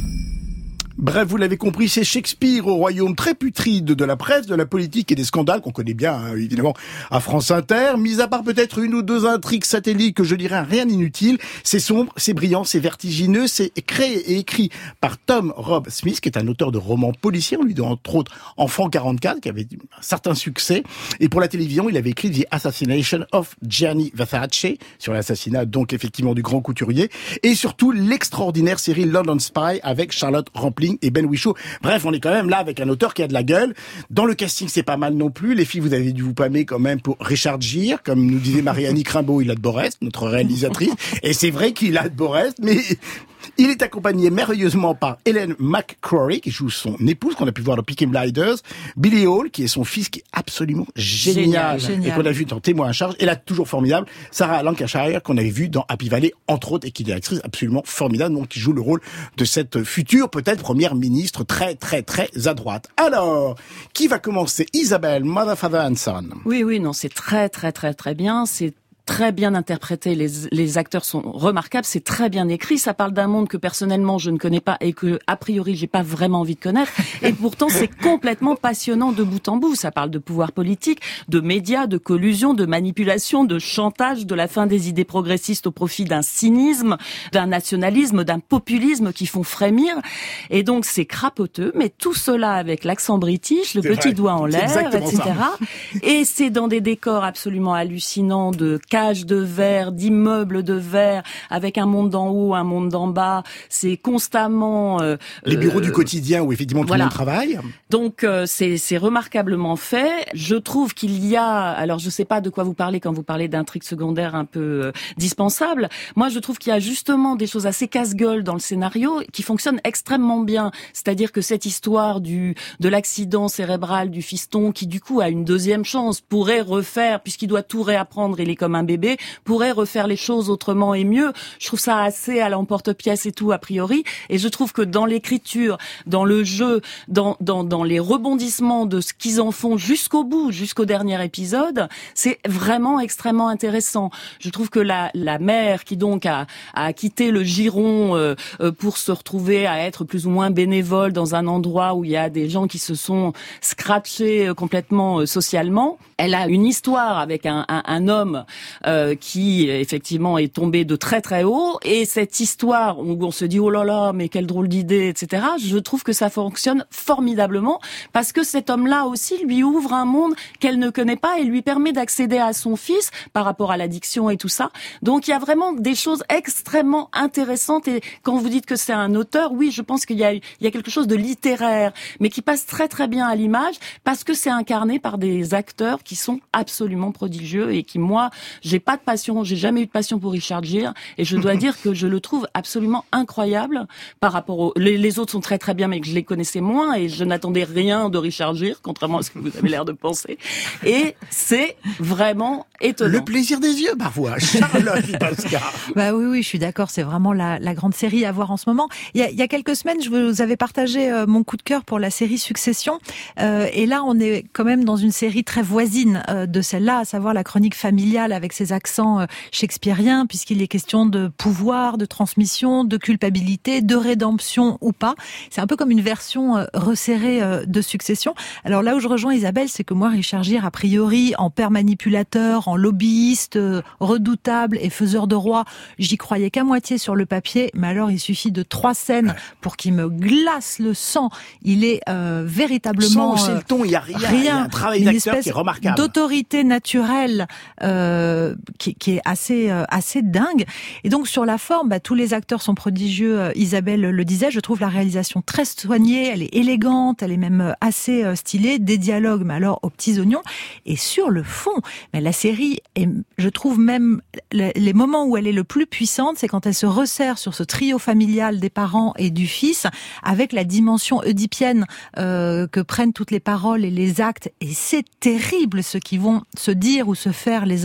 Bref, vous l'avez compris, c'est Shakespeare au royaume très putride de la presse, de la politique et des scandales qu'on connaît bien, hein, évidemment, à France Inter. Mis à part peut-être une ou deux intrigues satellites que je dirais rien d'inutile, c'est sombre, c'est brillant, c'est vertigineux, c'est créé et écrit par Tom Rob Smith, qui est un auteur de romans policiers. On lui doit entre autres Enfant quarante-quatre, qui avait un certain succès. Et pour la télévision, il avait écrit The Assassination of Gianni Versace, sur l'assassinat donc effectivement du grand couturier. Et surtout l'extraordinaire série London Spy avec Charlotte Rampling et Ben Whishaw. Bref, on est quand même là avec un auteur qui a de la gueule. Dans le casting, c'est pas mal non plus. Les filles, vous avez dû vous pâmer quand même pour Richard Gere, comme nous disait Marie-Annick Rimbaud, il a de Borest, notre réalisatrice. Et c'est vrai qu'il a de Borest, mais il est accompagné merveilleusement par Helen McCrory, qui joue son épouse, qu'on a pu voir dans Peaky Blinders, Billy Hall, qui est son fils, qui est absolument génial, génial. Et qu'on a vu dans Témoin à charge, et là, toujours formidable, Sarah Lancashire, qu'on avait vu dans Happy Valley, entre autres, et qui est une actrice absolument formidable, donc qui joue le rôle de cette future, peut-être, première ministre très, très, très à droite. Alors, qui va commencer? Isabelle, Mother, Father and Son. Oui, oui, non, c'est très, très, très, très bien. C'est très bien interprété, les, les acteurs sont remarquables, c'est très bien écrit, ça parle d'un monde que personnellement je ne connais pas et que a priori j'ai pas vraiment envie de connaître, et pourtant c'est complètement passionnant de bout en bout. Ça parle de pouvoir politique, de médias, de collusion, de manipulation, de chantage, de la fin des idées progressistes au profit d'un cynisme, d'un nationalisme, d'un populisme qui font frémir, et donc c'est crapoteux, mais tout cela avec l'accent british, le c'est petit vrai. doigt en l'air, et cetera. Ça. Et c'est dans des décors absolument hallucinants de cages de verre, d'immeubles de verre, avec un monde d'en haut, un monde d'en bas. C'est constamment... Euh, Les bureaux euh, du quotidien où effectivement tout voilà. le monde travaille. Donc euh, c'est, c'est remarquablement fait. Je trouve qu'il y a... Alors je sais pas de quoi vous parlez quand vous parlez d'intrigues secondaires un peu euh, dispensables. Moi je trouve qu'il y a justement des choses assez casse-gueule dans le scénario qui fonctionnent extrêmement bien. C'est-à-dire que cette histoire du de l'accident cérébral du fiston qui du coup a une deuxième chance, pourrait refaire, puisqu'il doit tout réapprendre, il est comme un bébé, pourrait refaire les choses autrement et mieux. Je trouve ça assez à l'emporte-pièce et tout, a priori. Et je trouve que dans l'écriture, dans le jeu, dans, dans, dans les rebondissements de ce qu'ils en font jusqu'au bout, jusqu'au dernier épisode, c'est vraiment extrêmement intéressant. Je trouve que la, la mère qui donc a, a quitté le giron euh, euh, pour se retrouver à être plus ou moins bénévole dans un endroit où il y a des gens qui se sont scratchés euh, complètement euh, socialement, elle a une histoire avec un, un, un homme Euh, qui effectivement est tombé de très très haut, et cette histoire où on se dit oh là là mais quelle drôle d'idée, et cetera. Je trouve que ça fonctionne formidablement parce que cet homme-là aussi lui ouvre un monde qu'elle ne connaît pas et lui permet d'accéder à son fils par rapport à l'addiction et tout ça. Donc il y a vraiment des choses extrêmement intéressantes, et quand vous dites que c'est un auteur, oui, je pense qu'il y a, il y a quelque chose de littéraire mais qui passe très très bien à l'image parce que c'est incarné par des acteurs qui sont absolument prodigieux et qui, moi, j'ai pas de passion, j'ai jamais eu de passion pour Richard Gere, et je dois dire que je le trouve absolument incroyable par rapport aux... Les, les autres sont très très bien, mais que je les connaissais moins, et je n'attendais rien de Richard Gere, contrairement à ce que vous avez l'air de penser. Et c'est vraiment étonnant. Le plaisir des yeux, parfois. Charlotte Pascal. Bah oui, oui, je suis d'accord, c'est vraiment la, la grande série à voir en ce moment. Il y a, il y a quelques semaines, je vous avais partagé euh, mon coup de cœur pour la série Succession, euh, et là, on est quand même dans une série très voisine euh, de celle-là, à savoir la chronique familiale avec ses accents euh, shakespeariens, puisqu'il est question de pouvoir, de transmission, de culpabilité, de rédemption ou pas. C'est un peu comme une version euh, resserrée euh, de Succession. Alors là où je rejoins Isabelle, c'est que moi, Richard Gere, a priori, en père manipulateur, en lobbyiste, euh, redoutable et faiseur de roi, j'y croyais qu'à moitié sur le papier, mais alors il suffit de trois scènes pour qu'il me glace le sang. Il est euh, véritablement... Sans hausser le ton, il n'y a rien. rien. Il y a un travail d'acteur qui est remarquable. D'autorité naturelle euh, qui, qui est assez euh, assez dingue. Et donc sur la forme, bah, tous les acteurs sont prodigieux. Euh, Isabelle le disait, je trouve la réalisation très soignée, elle est élégante, elle est même assez euh, stylée, des dialogues, mais alors aux petits oignons. Et sur le fond, mais la série, est, je trouve même les moments où elle est le plus puissante, c'est quand elle se resserre sur ce trio familial des parents et du fils, avec la dimension oedipienne euh, que prennent toutes les paroles et les actes. Et c'est terrible ce qu'ils vont se dire ou se faire les uns aux autres.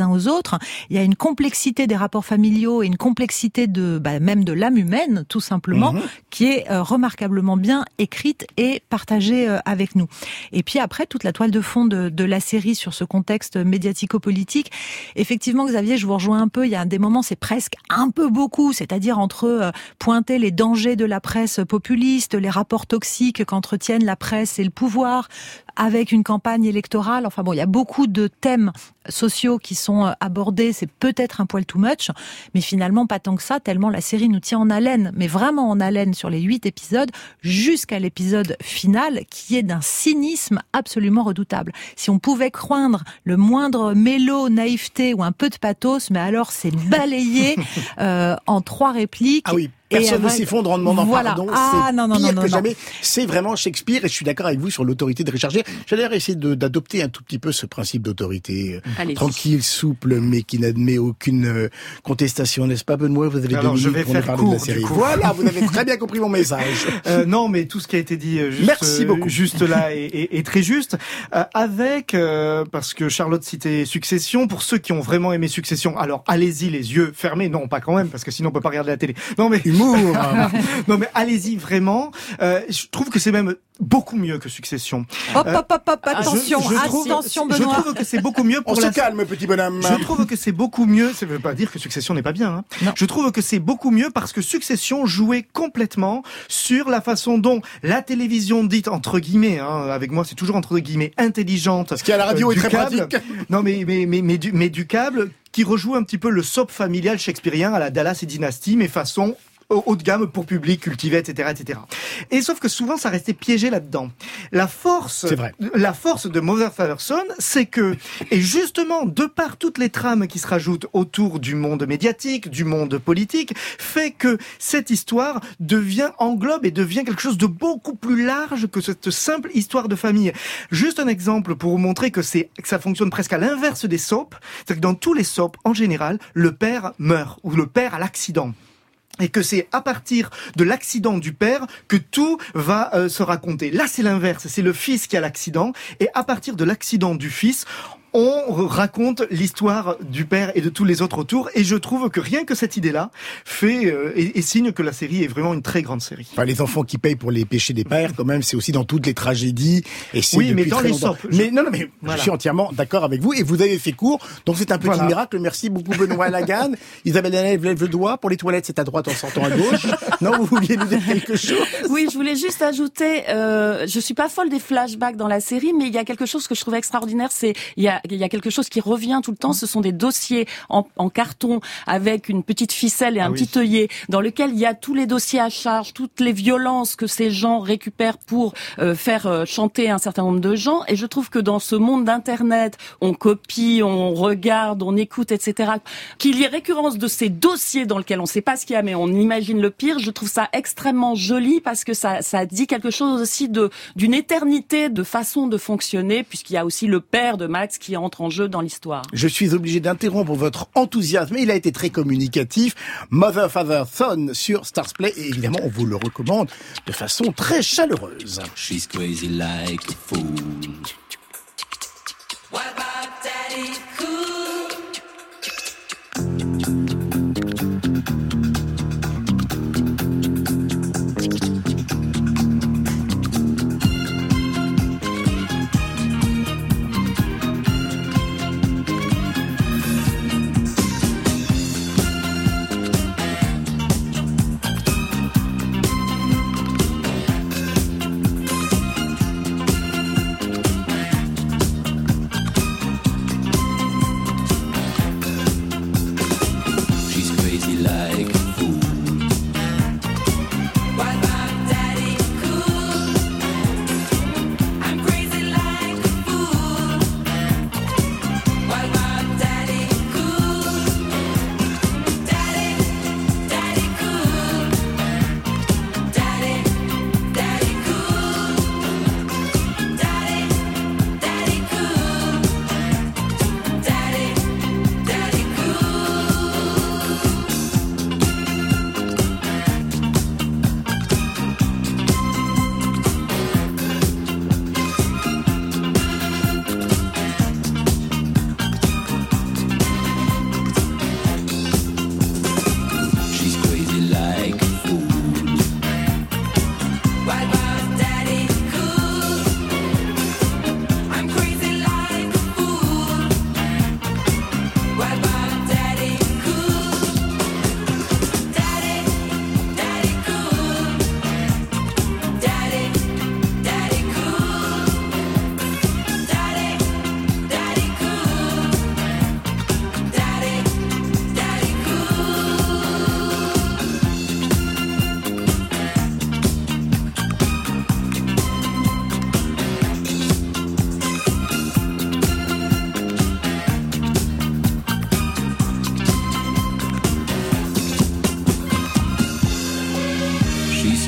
autres. Il y a une complexité des rapports familiaux et une complexité de, bah, même de l'âme humaine, tout simplement, mmh. qui est euh, remarquablement bien écrite et partagée euh, avec nous. Et puis après, toute la toile de fond de, de la série sur ce contexte médiatico-politique. Effectivement, Xavier, je vous rejoins un peu. Il y a des moments, c'est presque un peu beaucoup, c'est-à-dire entre euh, pointer les dangers de la presse populiste, les rapports toxiques qu'entretiennent la presse et le pouvoir, avec une campagne électorale. Enfin bon, il y a beaucoup de thèmes sociaux qui sont abordés. C'est peut-être un poil too much, mais finalement pas tant que ça, tellement la série nous tient en haleine, mais vraiment en haleine sur les huit épisodes, jusqu'à l'épisode final, qui est d'un cynisme absolument redoutable. Si on pouvait craindre le moindre mélo, naïveté ou un peu de pathos, mais alors c'est balayé euh, en trois répliques. Ah oui. Personne avec... ne s'effondre en demandant voilà. pardon. Ah, c'est non, non, pire non, non, que non. jamais. C'est vraiment Shakespeare et je suis d'accord avec vous sur l'autorité de Richard Gere. J'ai d'ailleurs essayé de, d'adopter un tout petit peu ce principe d'autorité Allez-y. tranquille, souple, mais qui n'admet aucune euh, contestation, n'est-ce pas, Benoît? Vous avez Alors, deux je minutes vais pour nous faire parler court, de la série. du coup. Voilà, vous avez très bien compris mon message. Euh, non, mais tout ce qui a été dit euh, juste, Merci beaucoup. Euh, juste là est, est, est très juste. Euh, avec, euh, parce que Charlotte citait Succession, pour ceux qui ont vraiment aimé Succession, alors allez-y les yeux fermés, non pas quand même, parce que sinon on peut pas regarder la télé. Non mais humour. non mais allez-y vraiment. Euh, je trouve que c'est même beaucoup mieux que Succession. Hop, hop, hop, hop, attention, je, je trouve, attention, Benoît. Je trouve que c'est beaucoup mieux pour On la... se calme, petit bonhomme. Je trouve que c'est beaucoup mieux, ça veut pas dire que Succession n'est pas bien, hein. Non. Je trouve que c'est beaucoup mieux parce que Succession jouait complètement sur la façon dont la télévision dite, entre guillemets, hein, avec moi c'est toujours entre guillemets, intelligente. Ce qui à la radio euh, est très câble, pratique. Non mais, mais, mais, mais, du, mais du câble, qui rejoue un petit peu le soap familial shakespearien à la Dallas et Dynasty, mais façon haut de gamme pour public cultivé, et cetera, et cetera. Et sauf que souvent, ça restait piégé là-dedans. La force, c'est vrai. La force de Mother Father Son, c'est que, et justement, de par toutes les trames qui se rajoutent autour du monde médiatique, du monde politique, fait que cette histoire devient, englobe et devient quelque chose de beaucoup plus large que cette simple histoire de famille. Juste un exemple pour vous montrer que c'est, que ça fonctionne presque à l'inverse des soaps. C'est que dans tous les soaps, en général, le père meurt, ou le père a l'accident. Et que c'est à partir de l'accident du père que tout va euh, se raconter. Là, c'est l'inverse. C'est le fils qui a l'accident. Et à partir de l'accident du fils, on raconte l'histoire du père et de tous les autres autour. Et je trouve que rien que cette idée-là fait euh, et, et signe que la série est vraiment une très grande série. Enfin, les enfants qui payent pour les péchés des pères, quand même, c'est aussi dans toutes les tragédies. Et c'est oui, mais dans très les longtemps. soaps. Mais non, non, mais voilà. Je suis entièrement d'accord avec vous. Et vous avez fait court. Donc c'est un petit voilà. miracle. Merci beaucoup, Benoît Lagarde. Isabelle Hannay, lève le doigt. Pour les toilettes, c'est à droite en sortant à gauche. Non, vous vouliez nous dire quelque chose? Oui, je voulais juste ajouter, euh, je suis pas folle des flashbacks dans la série, mais il y a quelque chose que je trouve extraordinaire, c'est, il y a, il y a quelque chose qui revient tout le temps, ce sont des dossiers en, en carton avec une petite ficelle et un ah oui. petit œillet dans lequel il y a tous les dossiers à charge, toutes les violences que ces gens récupèrent pour euh, faire euh, chanter un certain nombre de gens. Et je trouve que dans ce monde d'internet, on copie, on regarde, on écoute, et cetera, qu'il y ait récurrence de ces dossiers dans lesquels on sait pas ce qu'il y a, mais on imagine le pire. Je trouve ça extrêmement joli parce que ça, ça dit quelque chose aussi de d'une éternité de façon de fonctionner, puisqu'il y a aussi le père de Max qui entre en jeu dans l'histoire. Je suis obligé d'interrompre votre enthousiasme, mais il a été très communicatif. Mother, Father, Son sur Stars Play, et évidemment, on vous le recommande de façon très chaleureuse. She's crazy like a fool. What about Daddy Cool?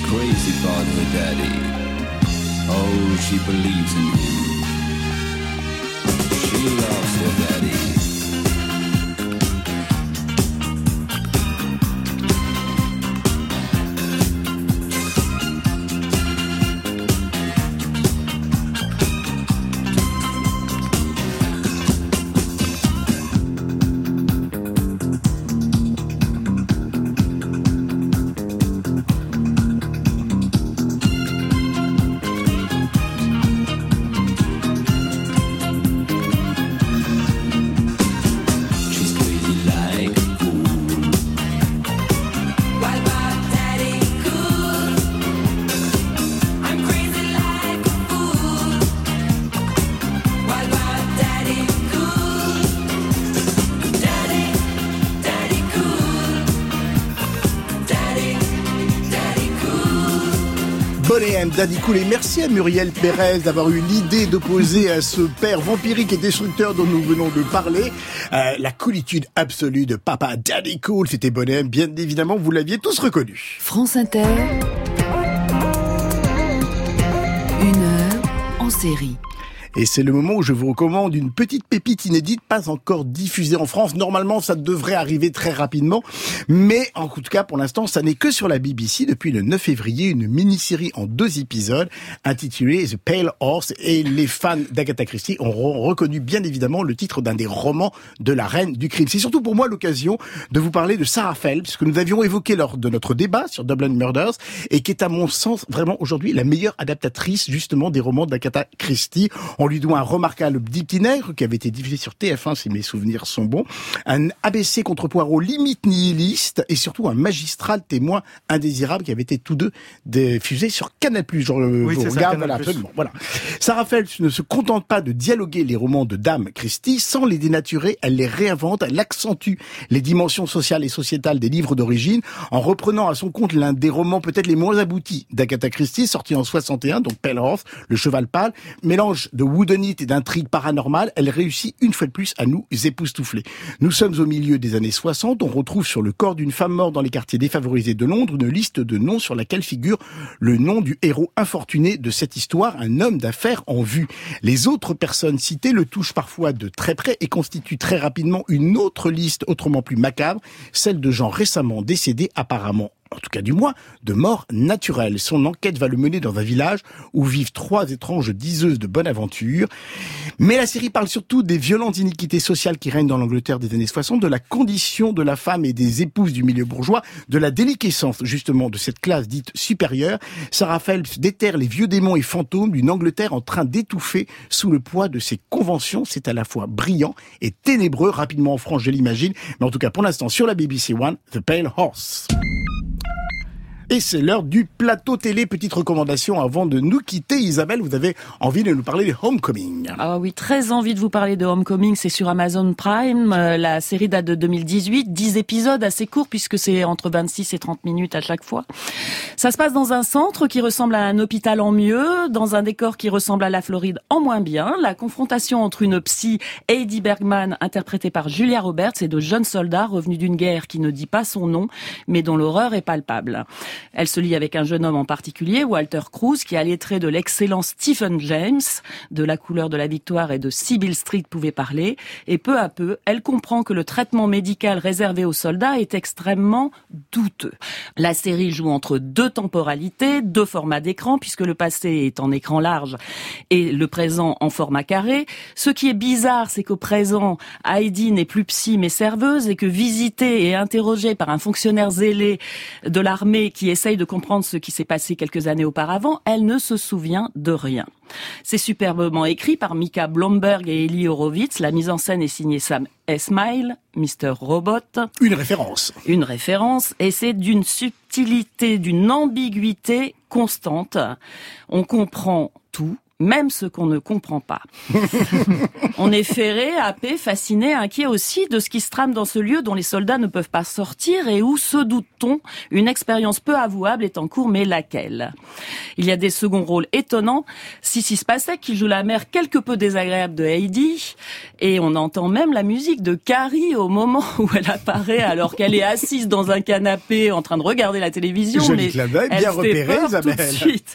crazy about her daddy. Oh, she believes in him. She loves her daddy. Bonnet M, Daddy Cool, et merci à Muriel Pérez d'avoir eu l'idée d'opposer à ce père vampirique et destructeur dont nous venons de parler euh, la coolitude absolue de Papa Daddy Cool. C'était Bonnet M, bien évidemment, vous l'aviez tous reconnu. France Inter, une heure en série. Et c'est le moment où je vous recommande une petite pépite inédite, pas encore diffusée en France. Normalement, ça devrait arriver très rapidement. Mais, en tout cas, pour l'instant, ça n'est que sur la B B C depuis le neuf février, une mini-série en deux épisodes intitulée The Pale Horse. Et les fans d'Agatha Christie auront reconnu, bien évidemment, le titre d'un des romans de la reine du crime. C'est surtout pour moi l'occasion de vous parler de Sarah Phelps, que nous avions évoqué lors de notre débat sur Dublin Murders, et qui est, à mon sens, vraiment aujourd'hui la meilleure adaptatrice, justement, des romans d'Agatha Christie. On lui doit un remarquable Dictionnaire qui avait été diffusé sur T F un, si mes souvenirs sont bons, un A B C contre Poirot limite nihiliste, et surtout un magistral témoin indésirable qui avait été tous deux diffusés sur Canal plus. Je oui, vous c'est regarde, ça, voilà, absolument. Voilà. Sarah Phelps ne se contente pas de dialoguer les romans de Dame Christie, sans les dénaturer, elle les réinvente, elle accentue les dimensions sociales et sociétales des livres d'origine, en reprenant à son compte l'un des romans peut-être les moins aboutis d'Agatha Christie, sorti en soixante et un, donc Pale Horse, le cheval pâle, mélange de whodunit et d'intrigue paranormale, elle réussit une fois de plus à nous époustoufler. Nous sommes au milieu des années soixante, on retrouve sur le corps d'une femme morte dans les quartiers défavorisés de Londres une liste de noms sur laquelle figure le nom du héros infortuné de cette histoire, un homme d'affaires en vue. Les autres personnes citées le touchent parfois de très près et constituent très rapidement une autre liste autrement plus macabre, celle de gens récemment décédés, apparemment en tout cas du moins, de mort naturelle. Son enquête va le mener dans un village où vivent trois étranges diseuses de bonne aventure. Mais la série parle surtout des violentes iniquités sociales qui règnent dans l'Angleterre des années soixante, de la condition de la femme et des épouses du milieu bourgeois, de la déliquescence justement de cette classe dite supérieure. Sarah Phelps déterre les vieux démons et fantômes d'une Angleterre en train d'étouffer sous le poids de ses conventions. C'est à la fois brillant et ténébreux, rapidement en France je l'imagine, mais en tout cas pour l'instant sur la B B C One, The Pale Horse. Et c'est l'heure du plateau télé. Petite recommandation avant de nous quitter. Isabelle, vous avez envie de nous parler de Homecoming. Ah oui, très envie de vous parler de Homecoming. C'est sur Amazon Prime. Euh, la série date de deux mille dix-huit. dix épisodes assez courts puisque c'est entre vingt-six et trente minutes à chaque fois. Ça se passe dans un centre qui ressemble à un hôpital en mieux, dans un décor qui ressemble à la Floride en moins bien. La confrontation entre une psy, Heidi Bergman, interprétée par Julia Roberts, et de jeunes soldats revenus d'une guerre qui ne dit pas son nom, mais dont l'horreur est palpable. Elle se lie avec un jeune homme en particulier, Walter Cruz, qui a les traits de l'excellent Stephen James, de La couleur de la victoire et de Sybil Street pouvait parler. Et peu à peu, elle comprend que le traitement médical réservé aux soldats est extrêmement douteux. La série joue entre deux temporalités, deux formats d'écran, puisque le passé est en écran large et le présent en format carré. Ce qui est bizarre, c'est qu'au présent, Heidi n'est plus psy mais serveuse, et que visitée et interrogée par un fonctionnaire zélé de l'armée qui essaye de comprendre ce qui s'est passé quelques années auparavant, elle ne se souvient de rien. C'est superbement écrit par Mika Blomberg et Eli Horowitz. La mise en scène est signée Sam Esmail, mister Robot. Une référence. Une référence, et c'est d'une subtilité, d'une ambiguïté constante. On comprend tout, même ce qu'on ne comprend pas. On est ferré, happé, fasciné, inquiet aussi de ce qui se trame dans ce lieu dont les soldats ne peuvent pas sortir et où, se doute-t-on, une expérience peu avouable est en cours, mais laquelle ? Il y a des seconds rôles étonnants. Sissy Spacek qui joue la mère quelque peu désagréable de Heidi, et on entend même la musique de Carrie au moment où elle apparaît alors qu'elle est assise dans un canapé en train de regarder la télévision. Joli mais clin d'œil, elle bien fait repéré, peur Isabelle. tout de suite.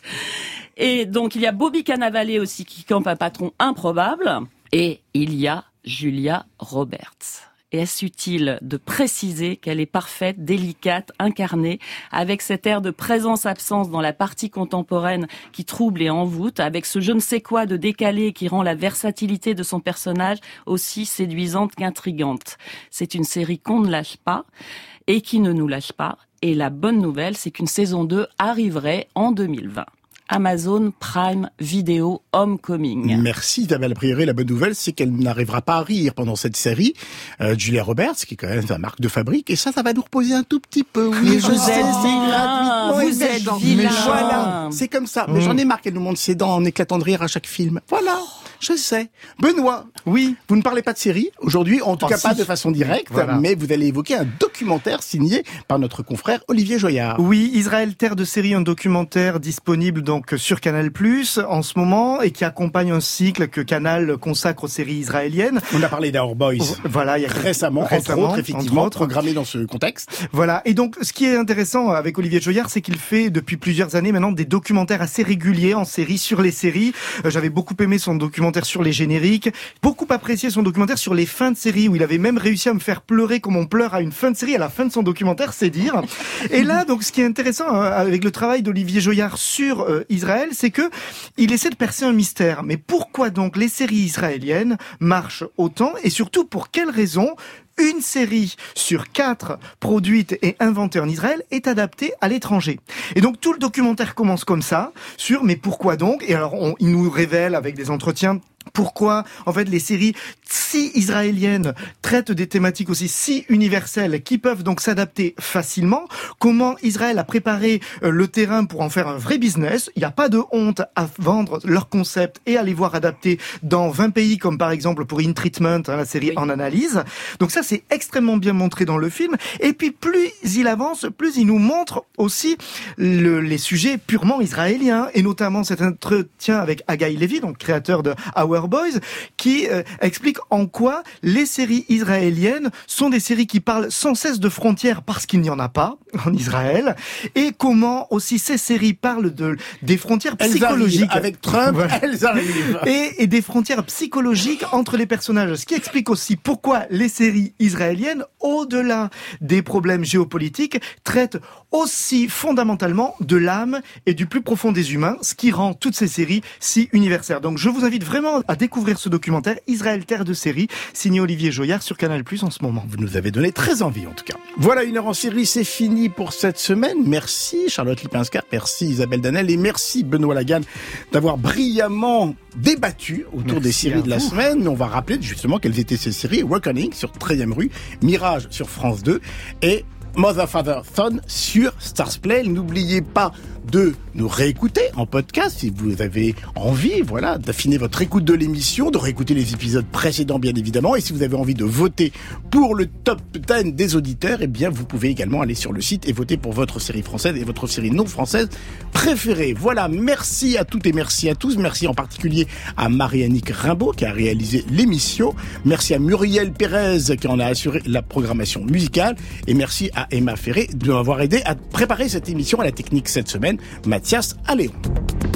Et donc, il y a Bobby Cannavale aussi qui campe un patron improbable. Et il y a Julia Roberts. Et est-ce utile de préciser qu'elle est parfaite, délicate, incarnée, avec cet air de présence-absence dans la partie contemporaine qui trouble et envoûte, avec ce je ne sais quoi de décalé qui rend la versatilité de son personnage aussi séduisante qu'intrigante. C'est une série qu'on ne lâche pas et qui ne nous lâche pas. Et la bonne nouvelle, c'est qu'une saison deux arriverait en deux mille vingt. Amazon Prime Video Homecoming. Merci Isabelle. A priori, la bonne nouvelle, c'est qu'elle n'arrivera pas à rire pendant cette série. Euh, Julia Roberts, qui est quand même sa marque de fabrique, et ça, ça va nous reposer un tout petit peu. Oui, Mais je vous sais, êtes c'est vilain, gratuitement vous êtes méchant. vilain. Mais voilà, c'est comme ça. Mais Mmh. j'en ai marre qu'elle nous montre ses dents en éclatant de rire à chaque film. Voilà, je sais. Benoît, oui, vous ne parlez pas de série aujourd'hui, en tout Oh, cas si. pas de façon directe, Voilà. mais vous allez évoquer un documentaire signé par notre confrère Olivier Joyard. Oui, Israël, terre de série, un documentaire disponible donc sur Canal plus, en ce moment, et qui accompagne un cycle que Canal consacre aux séries israéliennes. On a parlé d'Our Boys. Voilà, il y a récemment, récemment, entre autres, effectivement, entre autres. programmé dans ce contexte. Voilà. Et donc, ce qui est intéressant avec Olivier Joyard, c'est qu'il fait depuis plusieurs années maintenant des documentaires assez réguliers en série sur les séries. Euh, J'avais beaucoup aimé son documentaire sur les génériques, beaucoup apprécié son documentaire sur les fins de série, où il avait même réussi à me faire pleurer comme on pleure à une fin de série à la fin de son documentaire, c'est dire. Et là, donc, ce qui est intéressant hein, avec le travail d'Olivier Joyard sur euh, Israël, c'est que il essaie de percer un mystère. Mais pourquoi donc les séries israéliennes marchent autant, et surtout pour quelles raisons une série sur quatre produite et inventée en Israël est adaptée à l'étranger. Et donc tout le documentaire commence comme ça, sur mais pourquoi donc ? Et alors on, il nous révèle avec des entretiens pourquoi, en fait, les séries si israéliennes traitent des thématiques aussi si universelles qui peuvent donc s'adapter facilement. Comment Israël a préparé euh, le terrain pour en faire un vrai business. Il n'y a pas de honte à vendre leur concept et à les voir adaptés dans vingt pays, comme par exemple pour In Treatment, hein, la série oui. en analyse. Donc ça, c'est extrêmement bien montré dans le film. Et puis, plus il avance, plus il nous montre aussi le, les sujets purement israéliens, et notamment cet entretien avec Haggai Levy, donc créateur de Our Boys, qui euh, explique en quoi les séries israéliennes sont des séries qui parlent sans cesse de frontières parce qu'il n'y en a pas en Israël, et comment aussi ces séries parlent de des frontières elles psychologiques avec Trump, voilà. elles arrivent et, et des frontières psychologiques entre les personnages, ce qui explique aussi pourquoi les séries israéliennes, au-delà des problèmes géopolitiques, traitent aussi fondamentalement de l'âme et du plus profond des humains, ce qui rend toutes ces séries si universelles. Donc je vous invite vraiment à découvrir ce documentaire Israël, terre de série, signé Olivier Joyard sur Canal plus, en ce moment. Vous nous avez donné très envie en tout cas. Voilà, une heure en série, c'est fini pour cette semaine. Merci Charlotte Lipinska, merci Isabelle Danel et merci Benoît Laganne d'avoir brillamment débattu autour merci des séries de la vous. semaine. On va rappeler justement quelles étaient ces séries. Reckoning sur treizième rue, Mirage sur France deux et Mother, Father, Son sur Starzplay. N'oubliez pas de nous réécouter en podcast si vous avez envie, voilà, d'affiner votre écoute de l'émission, de réécouter les épisodes précédents bien évidemment, et si vous avez envie de voter pour le top dix des auditeurs, eh bien vous pouvez également aller sur le site et voter pour votre série française et votre série non française préférée. Voilà, merci à toutes et merci à tous, merci en particulier à Marie-Annick Rimbaud qui a réalisé l'émission, merci à Muriel Pérez qui en a assuré la programmation musicale, et merci à Emma Ferré de m'avoir aidé à préparer cette émission à la technique cette semaine, Mathias Alléon.